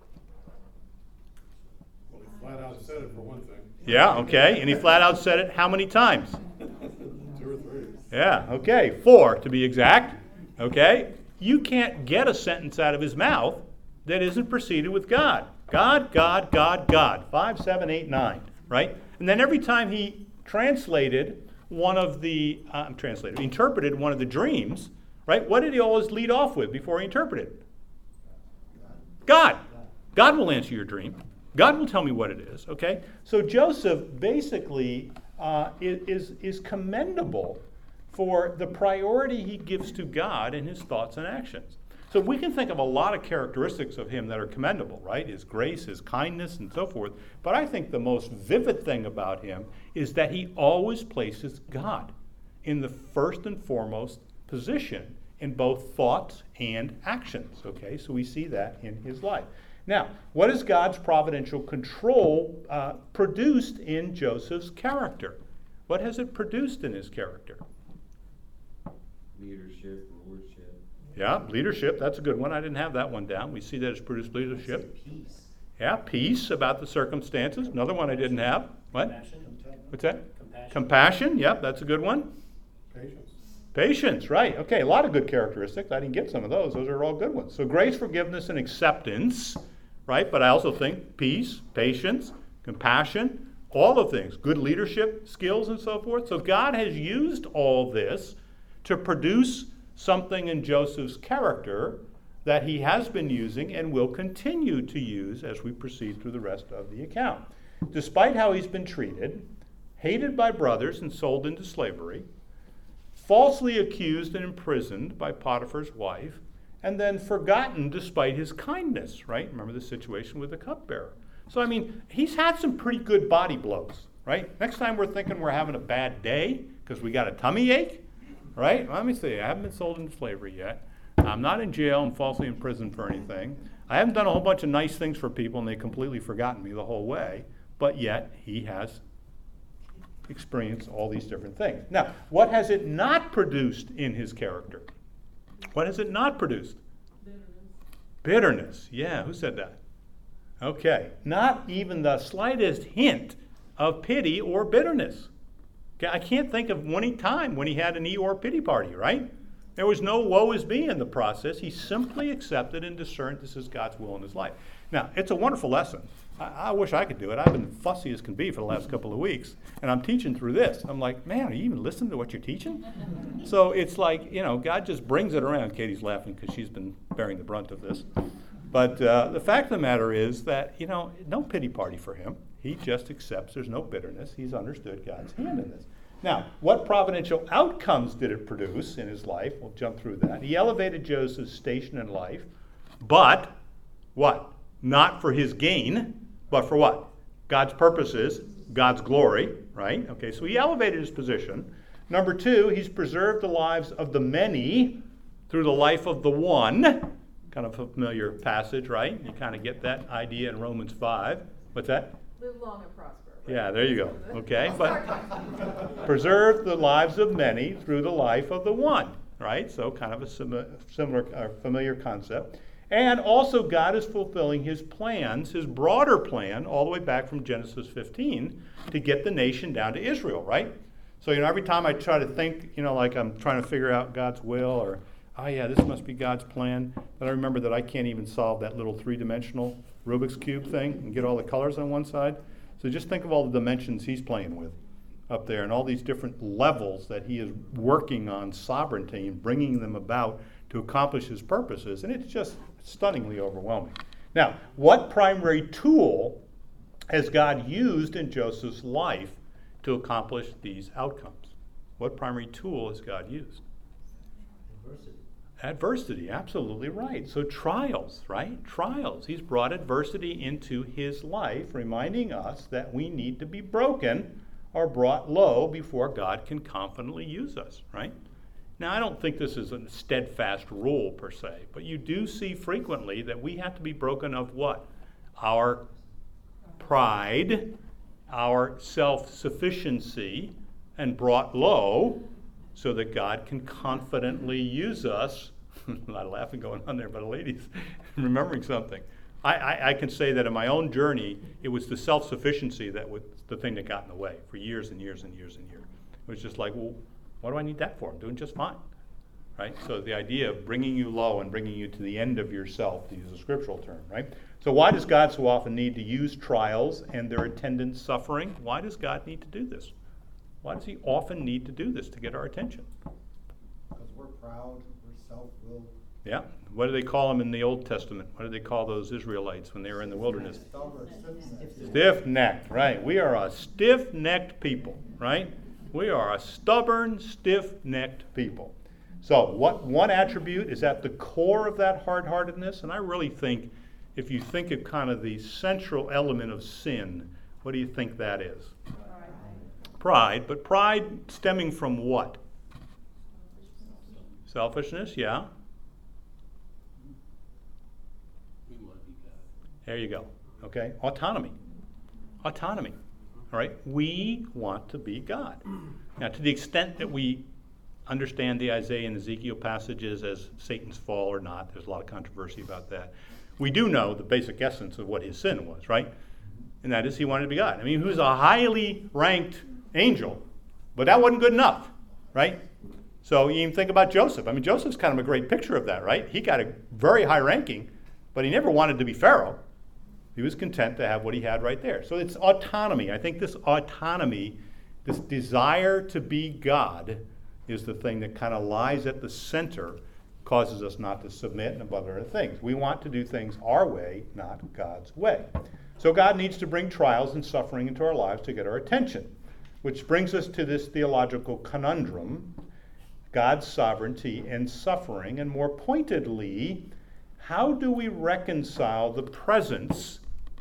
Well, he flat out said it for one thing. Yeah, okay, and he flat out said it how many times? Two or three. Yeah, okay, four to be exact. Okay, you can't get a sentence out of his mouth that isn't preceded with God. God, God, God, God. Five, seven, eight, nine, right? And then every time he translated one of the, uh, translated, interpreted one of the dreams, right? What did he always lead off with before he interpreted? God. God will answer your dream. God will tell me what it is, okay? So Joseph basically uh, is, is commendable for the priority he gives to God in his thoughts and actions. So we can think of a lot of characteristics of him that are commendable, right? His grace, his kindness, and so forth. But I think the most vivid thing about him is that he always places God in the first and foremost position in both thoughts and actions, okay? So we see that in his life. Now, what has God's providential control uh, produced in Joseph's character? What has it produced in his character? Leadership, lordship. Yeah, leadership, that's a good one. I didn't have that one down. We see that it's produced leadership. Peace. Yeah, peace about the circumstances. Another one I didn't have. What? Compassion. What's that? Compassion. Compassion, yep, that's a good one. Patience. Patience, right. Okay, a lot of good characteristics. I didn't get some of those. Those are all good ones. So grace, forgiveness, and acceptance, right? But I also think peace, patience, compassion, all the things. Good leadership skills and so forth. So God has used all this to produce something in Joseph's character that he has been using and will continue to use as we proceed through the rest of the account. Despite how he's been treated, hated by brothers and sold into slavery, falsely accused and imprisoned by Potiphar's wife, and then forgotten despite his kindness, right? Remember the situation with the cupbearer. So, I mean, he's had some pretty good body blows, right? Next time we're thinking we're having a bad day because we got a tummy ache, right? Let me see, I haven't been sold into slavery yet. I'm not in jail and falsely imprisoned for anything. I haven't done a whole bunch of nice things for people and they've completely forgotten me the whole way, but yet he has experienced all these different things. Now, what has it not produced in his character? What has it not produced? Bitterness. Bitterness. Yeah, who said that? Okay. Not even the slightest hint of pity or bitterness. Okay, I can't think of one time when he had an Eeyore pity party, right? There was no woe is me in the process. He simply accepted and discerned this is God's will in his life. Now, it's a wonderful lesson. I, I wish I could do it. I've been fussy as can be for the last couple of weeks, and I'm teaching through this. I'm like, man, are you even listening to what you're teaching? So it's like, you know, God just brings it around. Katie's laughing because she's been bearing the brunt of this. But uh, the fact of the matter is that, you know, no pity party for him. He just accepts there's no bitterness. He's understood God's hand in this. Now, what providential outcomes did it produce in his life? We'll jump through that. He elevated Joseph's station in life But, what? Not for his gain, but for what? God's purposes, God's glory, right? Okay, so he elevated his position. Number two, he's preserved the lives of the many through the life of the one. Kind of a familiar passage, right? You kind of get that idea in Romans five. What's that? Live long and prosper. Right? Yeah, there you go. Okay, but preserve the lives of many through the life of the one, right? So kind of a sim- similar, uh, familiar concept. And also God is fulfilling his plans, his broader plan, all the way back from Genesis fifteen, to get the nation down to Israel, right? So, you know, every time I try to think, you know, like I'm trying to figure out God's will, or, oh yeah, this must be God's plan, but I remember that I can't even solve that little three-dimensional Rubik's Cube thing and get all the colors on one side. So just think of all the dimensions he's playing with up there and all these different levels that he is working on sovereignty and bringing them about to accomplish his purposes. And it's just stunningly overwhelming. Now, what primary tool has God used in Joseph's life to accomplish these outcomes? What primary tool has God used? Adversity. Adversity, absolutely right. So trials, right? Trials. He's brought adversity into his life, reminding us that we need to be broken or brought low before God can confidently use us, right? Now, I don't think this is a steadfast rule per se, but you do see frequently that we have to be broken of what? Our pride, our self-sufficiency, and brought low so that God can confidently use us. A lot of laughing going on there by the ladies, remembering something. I, I, I can say that in my own journey, it was the self-sufficiency that was the thing that got in the way for years and years and years and years. It was just like, well, what do I need that for? I'm doing just fine, right? So the idea of bringing you low and bringing you to the end of yourself, to use a scriptural term, right? So why does God so often need to use trials and their attendant suffering? Why does God need to do this? Why does he often need to do this to get our attention? Because we're proud, we're self-willed. Yeah. What do they call them in the Old Testament? What do they call those Israelites when they were in the wilderness? Stubborn, stiff-necked. Stiff-necked, right. We are a stiff-necked people, right? We are a stubborn, stiff-necked people. So what one attribute is at the core of that hard-heartedness? And I really think if you think of kind of the central element of sin, what do you think that is? Pride. But pride stemming from what? Selfishness, yeah. We want to be God. There you go. Okay. Autonomy. Autonomy. All right. We want to be God. Now, to the extent that we understand the Isaiah and Ezekiel passages as Satan's fall or not, there's a lot of controversy about that. We do know the basic essence of what his sin was, right? And that is he wanted to be God. I mean, he was a highly ranked angel, but that wasn't good enough, right? So you even think about Joseph. I mean, Joseph's kind of a great picture of that, right? He got a very high ranking, but he never wanted to be Pharaoh. He was content to have what he had right there. So it's autonomy. I think this autonomy, this desire to be God, is the thing that kind of lies at the center, causes us not to submit and above other things. We want to do things our way, not God's way. So God needs to bring trials and suffering into our lives to get our attention, which brings us to this theological conundrum, God's sovereignty and suffering, and more pointedly, how do we reconcile the presence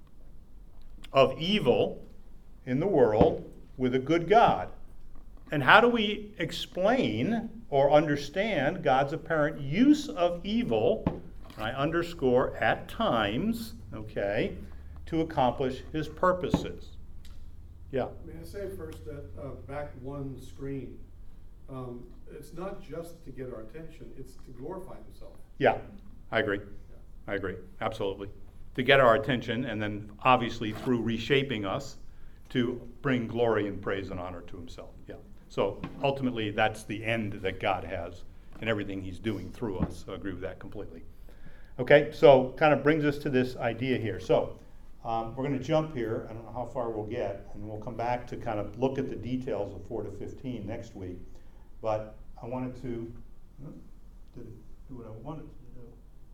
of evil in the world with a good God? And how do we explain or understand God's apparent use of evil, I underscore at times, okay, to accomplish his purposes? Yeah. May I say first that uh, back one screen, um, it's not just to get our attention, it's to glorify himself. Yeah, I agree. I agree, absolutely. To get our attention, and then obviously through reshaping us to bring glory and praise and honor to himself. Yeah. So ultimately, that's the end that God has in everything he's doing through us. So I agree with that completely. Okay, so kind of brings us to this idea here. So um, we're going to jump here. I don't know how far we'll get, and we'll come back to kind of look at the details of four to fifteen next week. But I wanted to uh, did do what I wanted to do.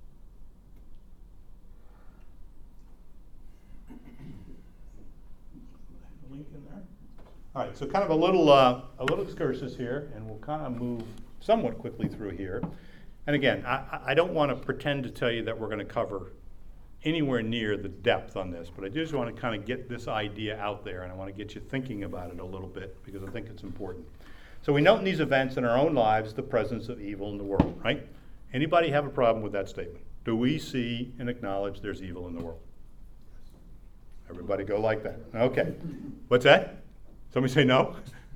Link in there. All right, so kind of a little uh, a little excursus here, and we'll kind of move somewhat quickly through here. And again, I, I- I don't want to pretend to tell you that we're going to cover anywhere near the depth on this, but I just want to kind of get this idea out there, and I want to get you thinking about it a little bit, because I think it's important. So we note in these events in our own lives the presence of evil in the world, right? Anybody have a problem with that statement? Do we see and acknowledge there's evil in the world? Everybody go like that. Okay. What's that? Somebody say no?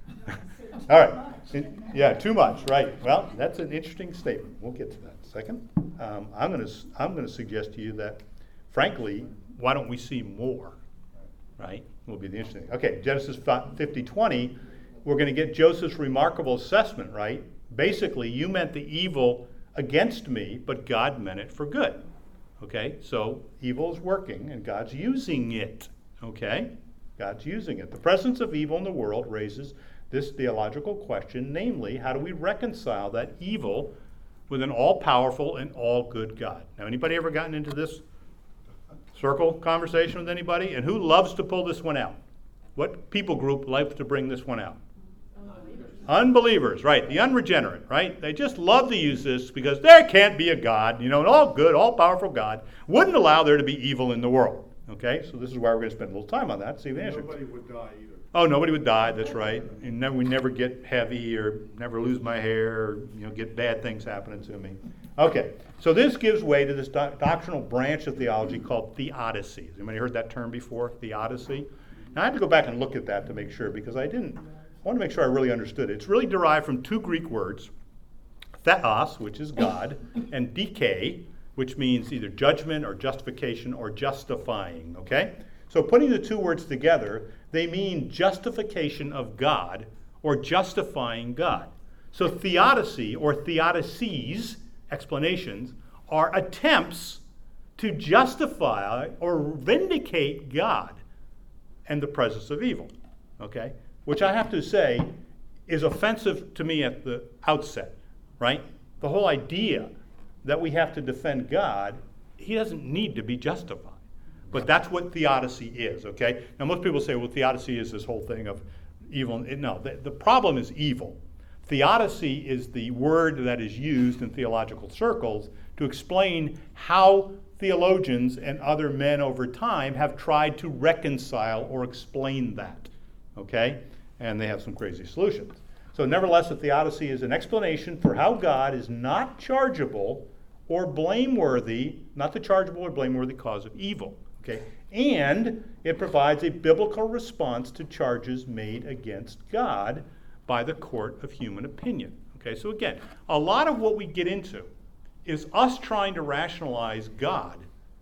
All right. Yeah, too much, right. Well, that's an interesting statement. We'll get to that in a second. Um, I'm going to I'm going to suggest to you that, frankly, why don't we see more, right? Will be the interesting thing. Okay, Genesis fifty twenty, we're going to get Joseph's remarkable assessment, right? Basically, you meant the evil against me, but God meant it for good. Okay, so evil is working, and God's using it. Okay, God's using it. The presence of evil in the world raises this theological question, namely, how do we reconcile that evil with an all-powerful and all-good God? Now, anybody ever gotten into this circle conversation with anybody? And who loves to pull this one out? What people group likes to bring this one out? Unbelievers, right? The unregenerate, right? They just love to use this because there can't be a God, you know, an all-good, all-powerful God wouldn't allow there to be evil in the world. Okay, so this is why we're going to spend a little time on that. See the answer. Nobody would die either. Oh, nobody would die. That's right. And never, we never get heavy or never lose my hair or, you know, get bad things happening to me. Okay, so this gives way to this doc- doctrinal branch of theology called theodicy. Has anybody heard that term before? Theodicy. Now I had to go back and look at that to make sure, because I didn't. I want to make sure I really understood it. It's really derived from two Greek words, theos, which is God, and dike, which means either judgment or justification or justifying. Okay, so putting the two words together, they mean justification of God or justifying God. So theodicy or theodicies, explanations, are attempts to justify or vindicate God and the presence of evil, okay? Which I have to say is offensive to me at the outset, right? The whole idea that we have to defend God, he doesn't need to be justified. But that's what theodicy is, okay? Now, most people say, well, theodicy is this whole thing of evil. No, the, the problem is evil. Theodicy is the word that is used in theological circles to explain how theologians and other men over time have tried to reconcile or explain that, okay? And they have some crazy solutions. So nevertheless, a theodicy is an explanation for how God is not chargeable or blameworthy, not the chargeable or blameworthy cause of evil. Okay, and it provides a biblical response to charges made against God by the court of human opinion. Okay, so again, a lot of what we get into is us trying to rationalize God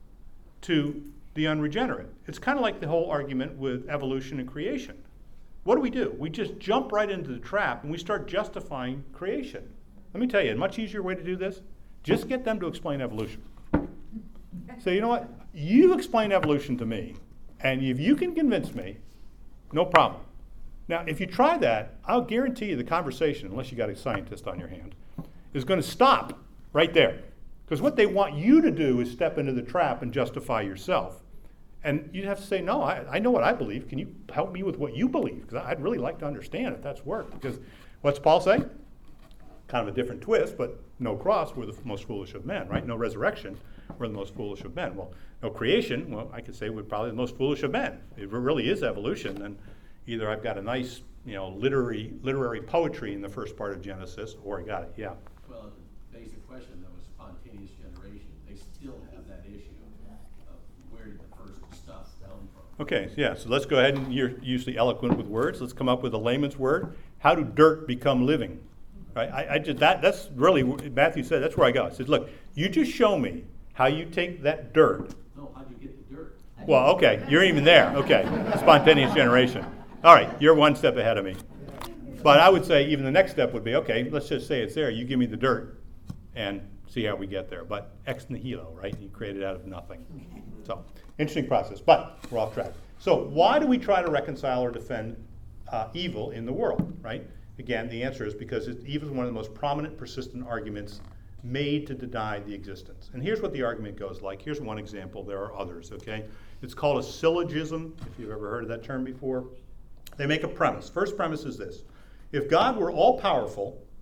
to the unregenerate. It's kind of like the whole argument with evolution and creation. What do we do? We just jump right into the trap and we start justifying creation. Let me tell you, a much easier way to do this, just get them to explain evolution. Say, you know what? You explain evolution to me, and if you can convince me, no problem. Now, if you try that, I'll guarantee you the conversation, unless you got a scientist on your hand, is going to stop right there. Because what they want you to do is step into the trap and justify yourself. And you'd have to say, no, I, I know what I believe. Can you help me with what you believe? Because I'd really like to understand if that's worked. Because what's Paul say? Kind of a different twist, but no cross, we're the most foolish of men, right? No resurrection, we're the most foolish of men. Well, no creation, well, I could say we're probably the most foolish of men. If it really is evolution, then either I've got a nice, you know, literary literary poetry in the first part of Genesis, or I got it, yeah. Well, the basic question, though, is spontaneous generation. They still have that issue of where did the first stuff come from. Okay, yeah, so let's go ahead, and you're usually eloquent with words. Let's come up with a layman's word. How do dirt become living? Right? I, I just, that, that's really, Matthew said, that's where I go. I said, look, you just show me how you take that dirt. No, how'd you get the dirt? Well, okay, you're even there. Okay, spontaneous generation. All right, you're one step ahead of me. But I would say even the next step would be, okay, let's just say it's there. You give me the dirt and see how we get there. But ex nihilo, right? You create it out of nothing. So, interesting process, but we're off track. So why do we try to reconcile or defend uh, evil in the world, right? Again, the answer is because it, evil is one of the most prominent, persistent arguments made to deny the existence. And here's what the argument goes like. Here's one example. There are others, okay? It's called a syllogism, if you've ever heard of that term before. They make a premise. First premise is this. If God were all-powerful,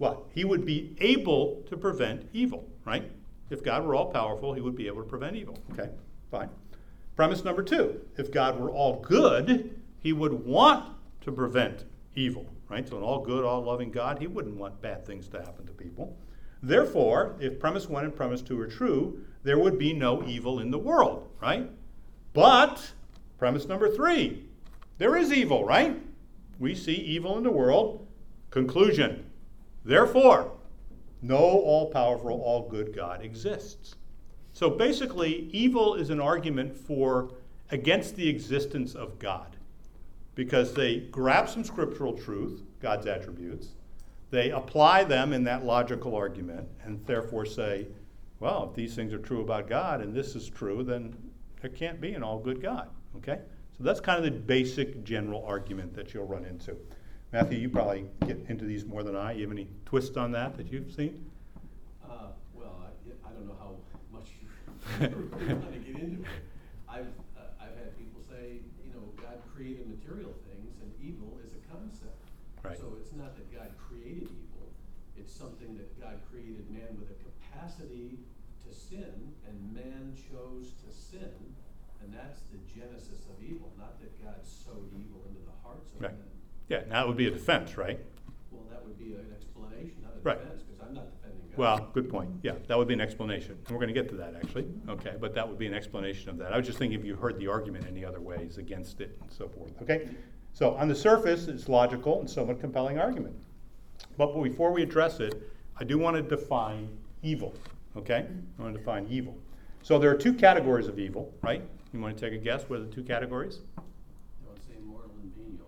what? He would be able to prevent evil, right? If God were all powerful, he would be able to prevent evil. Okay, fine. Premise number two, if God were all good, he would want to prevent evil, right? So an all good, all loving God, he wouldn't want bad things to happen to people. Therefore, if premise one and premise two are true, there would be no evil in the world, right? But premise number three, there is evil, right? We see evil in the world. Conclusion. Therefore, no all-powerful, all-good God exists. So basically, evil is an argument for against the existence of God, because they grab some scriptural truth, God's attributes, they apply them in that logical argument, and therefore say, well, if these things are true about God and this is true, then there can't be an all-good God, okay? So that's kind of the basic general argument that you'll run into. Matthew, you probably get into these more than I. You have any twists on that that you've seen? Uh, well, I, I don't know how much you really want to get into it. I've, uh, I've had people say, you know, God created material things and evil is a concept. Right. So it's not that God created evil, it's something that God created man with a capacity to sin, and man chose to sin, and that's the genesis of evil, not that God sowed evil into the hearts of Right. men. Yeah, now that would be a defense, right? Well, that would be an explanation, not a Right. defense, because I'm not defending God. Well, good point. Yeah, that would be an explanation. And we're going to get to that, actually. Okay, but that would be an explanation of that. I was just thinking if you heard the argument any other ways against it and so forth. Okay? So on the surface, it's logical and somewhat compelling argument. But before we address it, I do want to define evil. Okay? I want to define evil. So there are two categories of evil, right? You want to take a guess what are the two categories? I would say mortal and venial.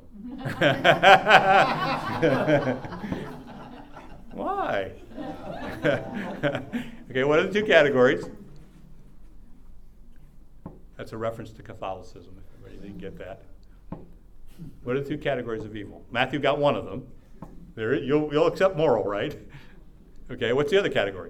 Why? Okay, what are the two categories? That's a reference to Catholicism, if everybody didn't get that. What are the two categories of evil? Matthew got one of them. There, you'll, you'll accept moral, right? Okay, what's the other category?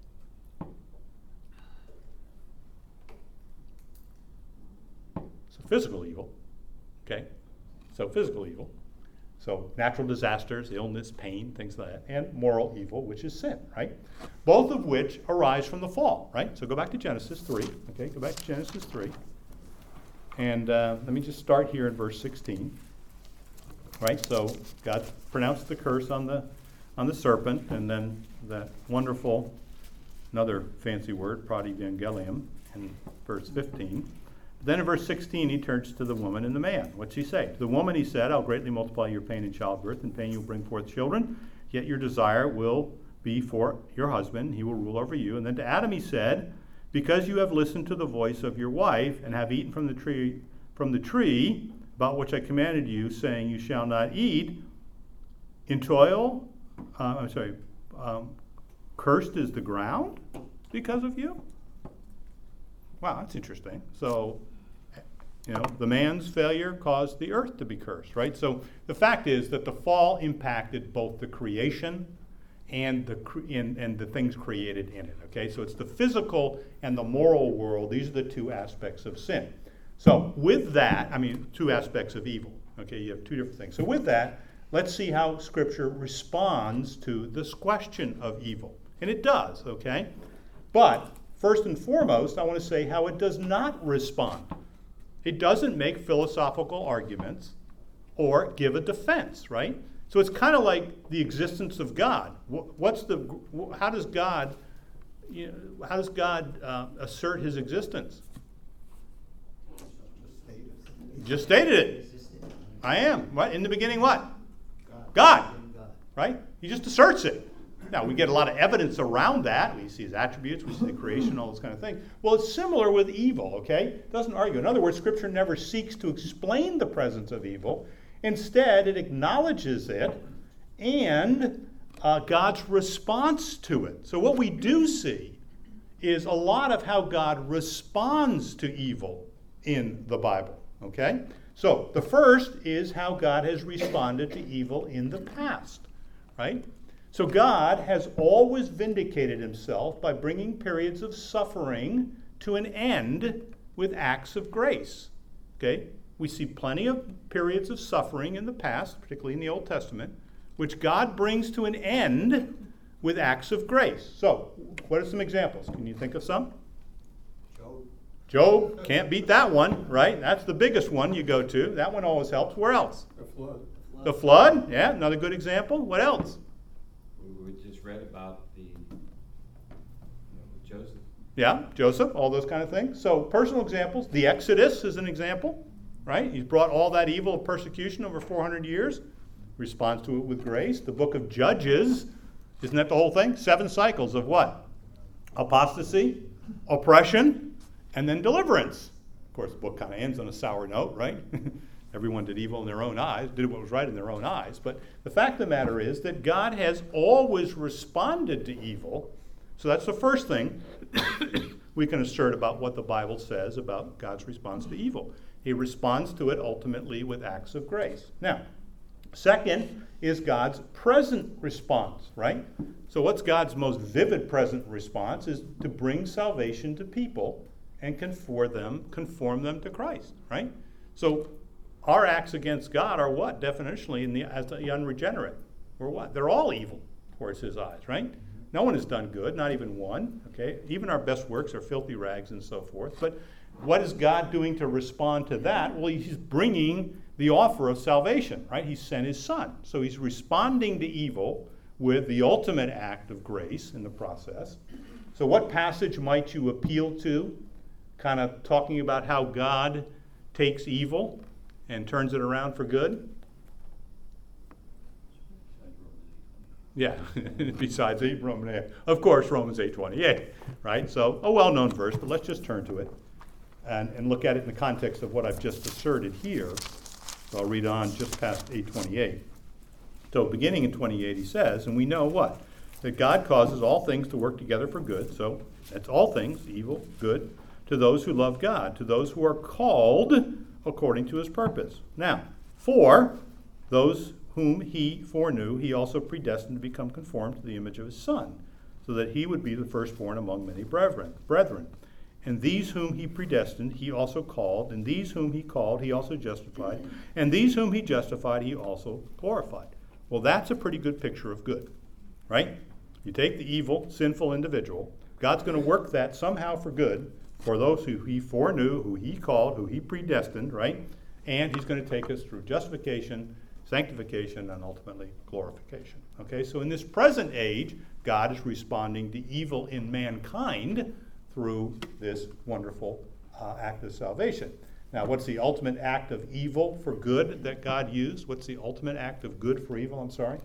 So physical evil, okay? So physical evil. So natural disasters, illness, pain, things like that, and moral evil, which is sin, right? Both of which arise from the fall, right? So go back to Genesis three, okay? Go back to Genesis three. And uh, let me just start here in verse sixteen, right? So God pronounced the curse on the on the serpent, and then that wonderful, another fancy word, protivangelium, in verse fifteen. Then in verse sixteen, he turns to the woman and the man. What's he say? To the woman he said, I'll greatly multiply your pain in childbirth. In pain you'll bring forth children, yet your desire will be for your husband. He will rule over you. And then to Adam he said, because you have listened to the voice of your wife and have eaten from the tree, from the tree about which I commanded you, saying you shall not eat, in toil, uh, I'm sorry, um, cursed is the ground because of you? Wow, that's interesting. So, you know, the man's failure caused the earth to be cursed, right? So the fact is that the fall impacted both the creation and the cre- and, and the things created in it, okay? So it's the physical and the moral world. These are the two aspects of sin. So with that, I mean, two aspects of evil, okay? You have two different things. So with that, let's see how Scripture responds to this question of evil. And it does, okay? But first and foremost, I want to say how it does not respond. It doesn't make philosophical arguments or give a defense, right? So it's kind of like the existence of God. What's the? How does God? You know, how does God uh, assert His existence? Just stated it. I am. What in the beginning? What? God. Right? He just asserts it. Now, we get a lot of evidence around that. We see his attributes, we see the creation, all those kind of things. Well, it's similar with evil, okay? It doesn't argue. In other words, Scripture never seeks to explain the presence of evil. Instead, it acknowledges it and uh, God's response to it. So what we do see is a lot of how God responds to evil in the Bible, okay? So the first is how God has responded to evil in the past, right? So God has always vindicated himself by bringing periods of suffering to an end with acts of grace. Okay? We see plenty of periods of suffering in the past, particularly in the Old Testament, which God brings to an end with acts of grace. So, what are some examples? Can you think of some? Job. Job, can't beat that one, right? That's the biggest one you go to. That one always helps. Where else? The flood. The flood, yeah, another good example. What else? We we just read about the, you know, Joseph. Yeah, Joseph, all those kind of things. So personal examples. The Exodus is an example, right? He's brought all that evil of persecution over four hundred years. Responds to it with grace. The book of Judges, isn't that the whole thing? Seven cycles of what? Apostasy, oppression, and then deliverance. Of course, the book kind of ends on a sour note, right? Everyone did evil in their own eyes, did what was right in their own eyes. But the fact of the matter is that God has always responded to evil. So that's the first thing we can assert about what the Bible says about God's response to evil. He responds to it ultimately with acts of grace. Now, second is God's present response, right? So what's God's most vivid present response is to bring salvation to people and conform them, conform them to Christ, right? So our acts against God are what? Definitionally, in the, as the unregenerate. We're what? They're all evil towards his eyes, right? No one has done good, not even one, okay? Even our best works are filthy rags and so forth. But what is God doing to respond to that? Well, he's bringing the offer of salvation, right? He sent his son. So he's responding to evil with the ultimate act of grace in the process. So what passage might you appeal to, kind of talking about how God takes evil and turns it around for good? Yeah, besides eight, Roman eight. Of course, Romans eight twenty-eight, right? So a well-known verse, but let's just turn to it and, and look at it in the context of what I've just asserted here. So I'll read on just past eight twenty-eight. So beginning in twenty-eight, he says, and we know what? That God causes all things to work together for good. So that's all things, evil, good, to those who love God, to those who are called according to his purpose. Now, for those whom he foreknew, he also predestined to become conformed to the image of his Son, so that he would be the firstborn among many brethren. Brethren. And these whom he predestined, he also called. And these whom he called, he also justified. And these whom he justified, he also glorified. Well, that's a pretty good picture of good, right? You take the evil, sinful individual. God's going to work that somehow for good for those who he foreknew, who he called, who he predestined, right? And he's going to take us through justification, sanctification, and ultimately glorification. Okay, so in this present age, God is responding to evil in mankind through this wonderful uh, act of salvation. Now, what's the ultimate act of evil for good that God used? What's the ultimate act of good for evil? I'm sorry?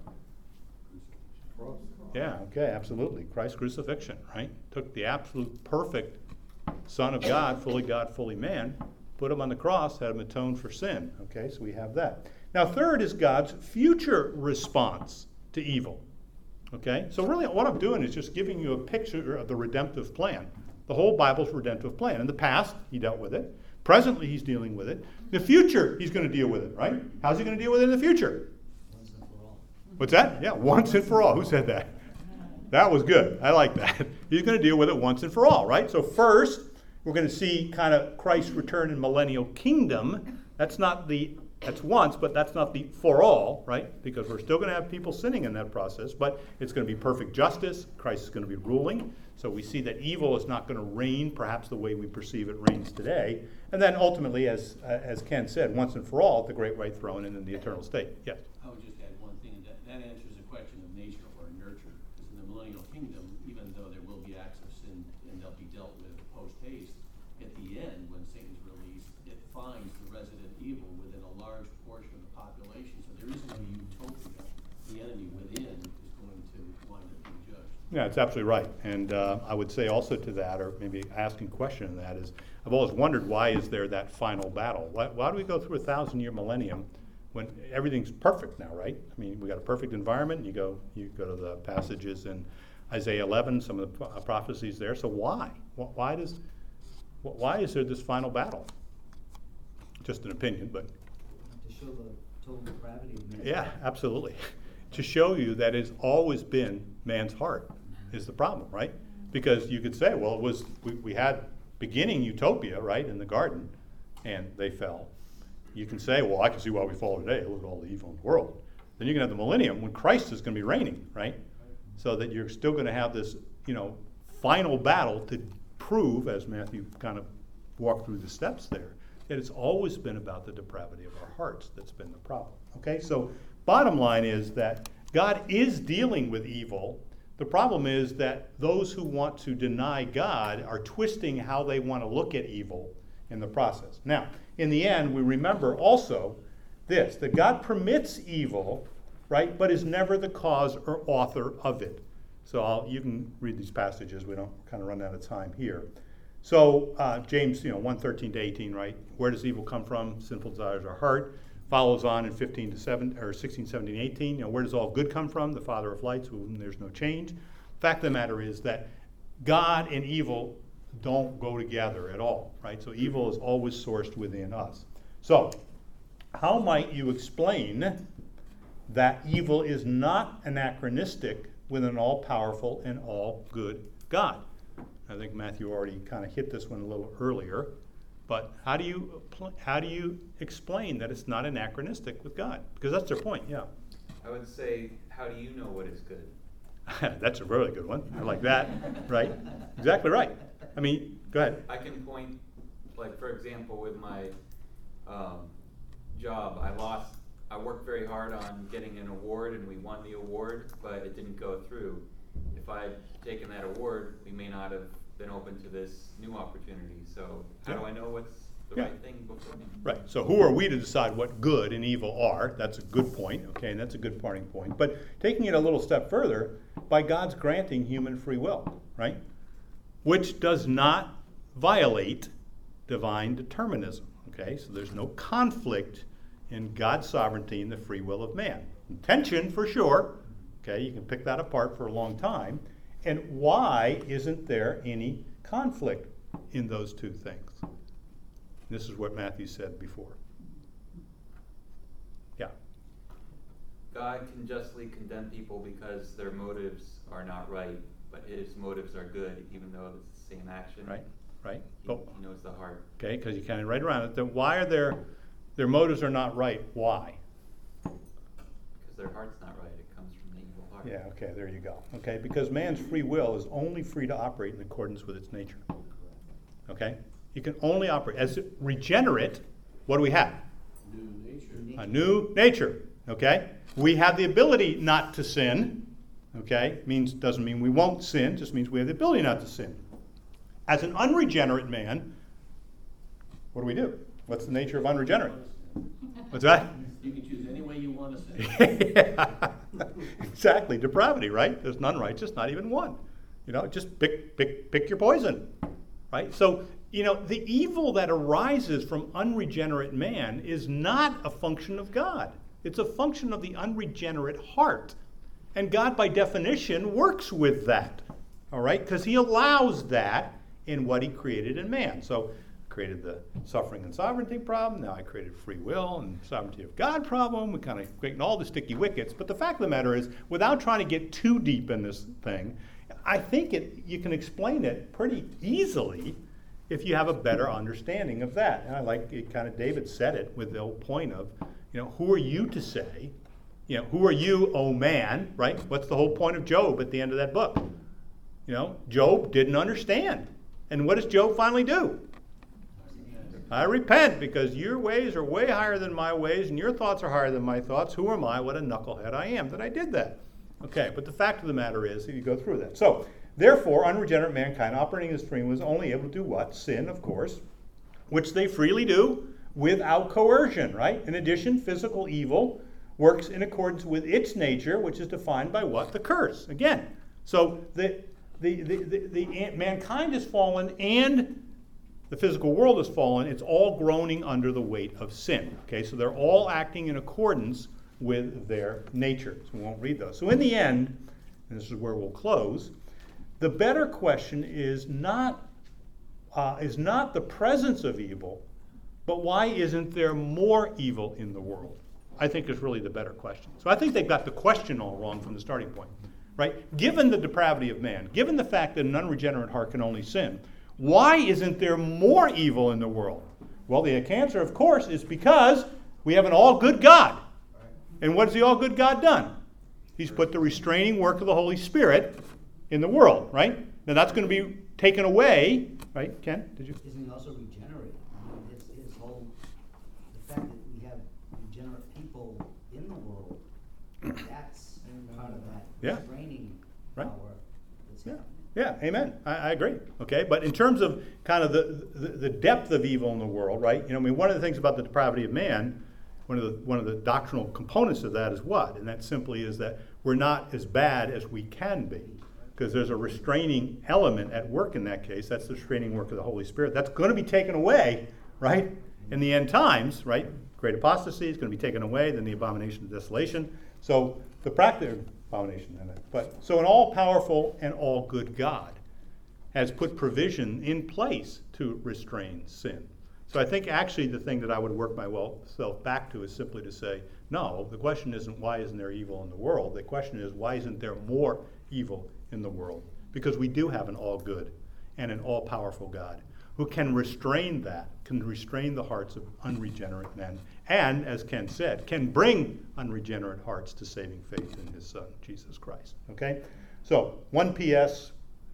Cross. Yeah, okay, absolutely. Christ's crucifixion, right? Took the absolute perfect Son of God, fully God, fully man, put him on the cross, had him atone for sin. Okay, so we have that. Now, third is God's future response to evil. Okay, so really what I'm doing is just giving you a picture of the redemptive plan. The whole Bible's redemptive plan. In the past, he dealt with it. Presently, he's dealing with it. In the future, he's going to deal with it, right? How's he going to deal with it in the future? Once and for all. What's that? Yeah, once and for all. Who said that? That was good. I like that. He's going to deal with it once and for all, right? So first, we're going to see kind of Christ's return in millennial kingdom. That's not the, that's once, but that's not the for all, right? Because we're still going to have people sinning in that process, but it's going to be perfect justice. Christ is going to be ruling. So we see that evil is not going to reign, perhaps the way we perceive it reigns today. And then ultimately, as uh, as Ken said, once and for all, at the great white throne and in the eternal state. Yes? I would just add one thing, that, that answers the question of nature or nurture. Because in the millennial kingdom, even though there will be acts of sin and they'll be dealt with post-haste, at the end, when Satan's released, it finds the resident evil within a large portion of the population. So there is no utopia. The enemy within is going to wind up being judged. Yeah, it's absolutely right. And uh, I would say also to that, or maybe asking question in that is, I've always wondered, why is there that final battle? Why, why do we go through a thousand-year millennium when everything's perfect now, right? I mean, we got a perfect environment. You go, you go to the passages in Isaiah eleven, some of the pro- prophecies there. So why? Why does, why is there this final battle? Just an opinion, but To show the total depravity of man. yeah, absolutely. To show you that it's always been man's heart is the problem, right? Because you could say, well, it was we, we had beginning utopia, right, in the garden, and they fell. You can say, well, I can see why we fall today. Look at all the evil in the world. Then you're going to have the millennium when Christ is going to be reigning, right? So that you're still going to have this, you know, final battle to prove, as Matthew kind of walked through the steps there, that it's always been about the depravity of our hearts that's been the problem. Okay, so bottom line is that God is dealing with evil. The problem is that those who want to deny God are twisting how they want to look at evil in the process. Now, in the end, we remember also this, that God permits evil, right, but is never the cause or author of it. So I'll, you can read these passages. We don't kind of run out of time here. So uh, James, you know, one thirteen to eighteen, right? Where does evil come from? Sinful desires of our heart. Follows on in fifteen to seven or sixteen, seventeen, eighteen. You know, where does all good come from? The Father of lights, whom there's no change. Fact of the matter is that God and evil don't go together at all, right? So evil is always sourced within us. So how might you explain that evil is not anachronistic with an all-powerful and all-good God? I think Matthew already kind of hit this one a little earlier, but how do you how do you explain that it's not anachronistic with God? Because that's their point, yeah. I would say, how do you know what is good? That's a really good one. I like that, right? Exactly right. I mean, go ahead. I can point, like, for example, with my um, job, I lost, I worked very hard on getting an award, and we won the award, but it didn't go through. If I'd taken that award, we may not have been open to this new opportunity. So how Yeah. do I know what's the Yeah. right thing before me? Right. So who are we to decide what good and evil are? That's a good point, okay, and that's a good parting point. But taking it a little step further, by God's granting human free will, right? Which does not violate divine determinism, okay? So there's no conflict in God's sovereignty and the free will of man. Tension, for sure, okay? You can pick that apart for a long time. And why isn't there any conflict in those two things? This is what Matthew said before. Yeah. God can justly condemn people because their motives are not right, but his motives are good, even though it's the same action. Right, right. He, But, he knows the heart. okay, because you kind of right around it. Then why are their their motives are not right? Why? Because their heart's not right. It comes from the evil heart. Yeah, okay, there you go. Okay, because man's free will is only free to operate in accordance with its nature. Okay? You can only operate. As regenerate, what do we have? New nature. A new nature. Okay? We have the ability not to sin. Okay? Means doesn't mean we won't sin, just means we have the ability not to sin. As an unregenerate man, what do we do? What's the nature of unregenerate? What's that? You can choose any way you want to say. Yeah, exactly. Depravity, right? There's none righteous, not even one. You know, just pick, pick, pick your poison, right? So, you know, the evil that arises from unregenerate man is not a function of God. It's a function of the unregenerate heart. And God, by definition, works with that, all right? Because he allows that in what he created in man. So, created the suffering and sovereignty problem. Now I created free will and sovereignty of God problem. We kind of creating all the sticky wickets. But the fact of the matter is, without trying to get too deep in this thing, I think it you can explain it pretty easily if you have a better understanding of that. And I like it kind of David said it with the whole point of, you know, who are you to say, you know, who are you, oh man, right? What's the whole point of Job at the end of that book? You know, Job didn't understand. And what does Job finally do? I repent because your ways are way higher than my ways and your thoughts are higher than my thoughts. Who am I? What a knucklehead I am that I did that. Okay, but the fact of the matter is, you go through that. So, therefore, unregenerate mankind operating as free was only able to do what? Sin, of course, which they freely do without coercion, right? In addition, physical evil works in accordance with its nature, which is defined by what? The curse. Again, so the the the, the, the, the mankind has fallen and the physical world has fallen. It's all groaning under the weight of sin. Okay, so they're all acting in accordance with their nature. So we won't read those. So in the end, and this is where we'll close, the better question is not uh, is not the presence of evil, but why isn't there more evil in the world? I think is really the better question. So I think they got the question all wrong from the starting point, right? Given the depravity of man, given the fact that an unregenerate heart can only sin, why isn't there more evil in the world? Well, the answer, of course, is because we have an all-good God. And what has the all good God done? He's put the restraining work of the Holy Spirit in the world, right? Now that's going to be taken away, right? Ken, did you? Isn't he also regenerate? I mean, his, his whole, the fact that we have regenerate people in the world, that's part of that Yeah. restraining Right. power that's Yeah, happening. yeah, amen. I, I agree. Okay, but in terms of kind of the, the the depth of evil in the world, right? You know, I mean, one of the things about the depravity of man, one of the one of the doctrinal components of that is what, and that simply is that we're not as bad as we can be, because there's a restraining element at work in that case. That's the restraining work of the Holy Spirit. That's going to be taken away, right? In the end times, right? Great apostasy is going to be taken away. Then the abomination of desolation. So the practical abomination, but so an all-powerful and all-good God has put provision in place to restrain sin. So I think actually the thing that I would work myself back to is simply to say, no, the question isn't why isn't there evil in the world. The question is why isn't there more evil in the world? Because we do have an all-good and an all-powerful God who can restrain that, can restrain the hearts of unregenerate men, and, as Ken said, can bring unregenerate hearts to saving faith in his Son, Jesus Christ. Okay? So, one P S,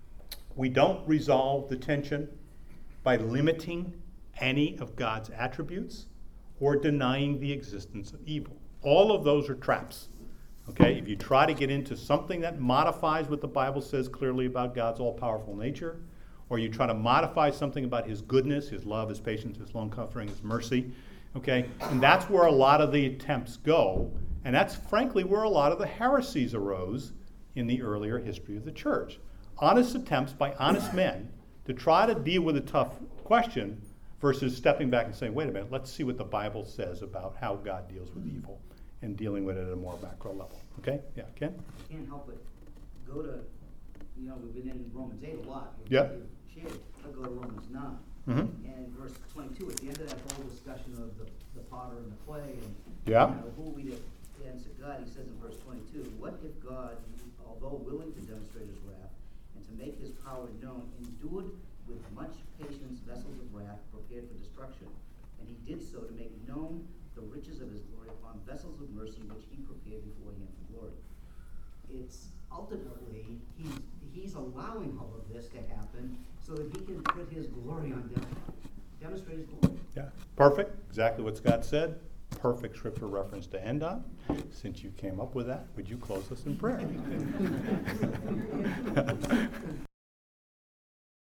we don't resolve the tension by limiting any of God's attributes or denying the existence of evil. All of those are traps. Okay? If you try to get into something that modifies what the Bible says clearly about God's all-powerful nature, or you try to modify something about his goodness, his love, his patience, his long-suffering, his mercy, okay? And that's where a lot of the attempts go, and that's frankly where a lot of the heresies arose in the earlier history of the church. Honest attempts by honest men to try to deal with a tough question versus stepping back and saying, wait a minute, let's see what the Bible says about how God deals with evil and dealing with it at a more macro level. Okay? Yeah, Ken? I can't help but go to, you know, we've been in Romans eight a lot. We've- Yeah. we've shared, I'll go to Romans nine. Mm-hmm. And verse twenty-two, at the end of that whole discussion of the, the potter and the clay, and Yeah. you know, who we to answer God, he says in verse twenty-two, what if God, although willing to demonstrate his wrath and to make his power known, endured with much patience vessels of wrath prepared for destruction, and he did so to make known the riches of his glory upon vessels of mercy which he prepared beforehand for glory. It's ultimately, he's, he's allowing all of this to happen so that he can put his glory on them, demonstrate his glory. Yeah, perfect. Exactly what Scott said. Perfect scripture reference to end on. Since you came up with that, would you close us in prayer?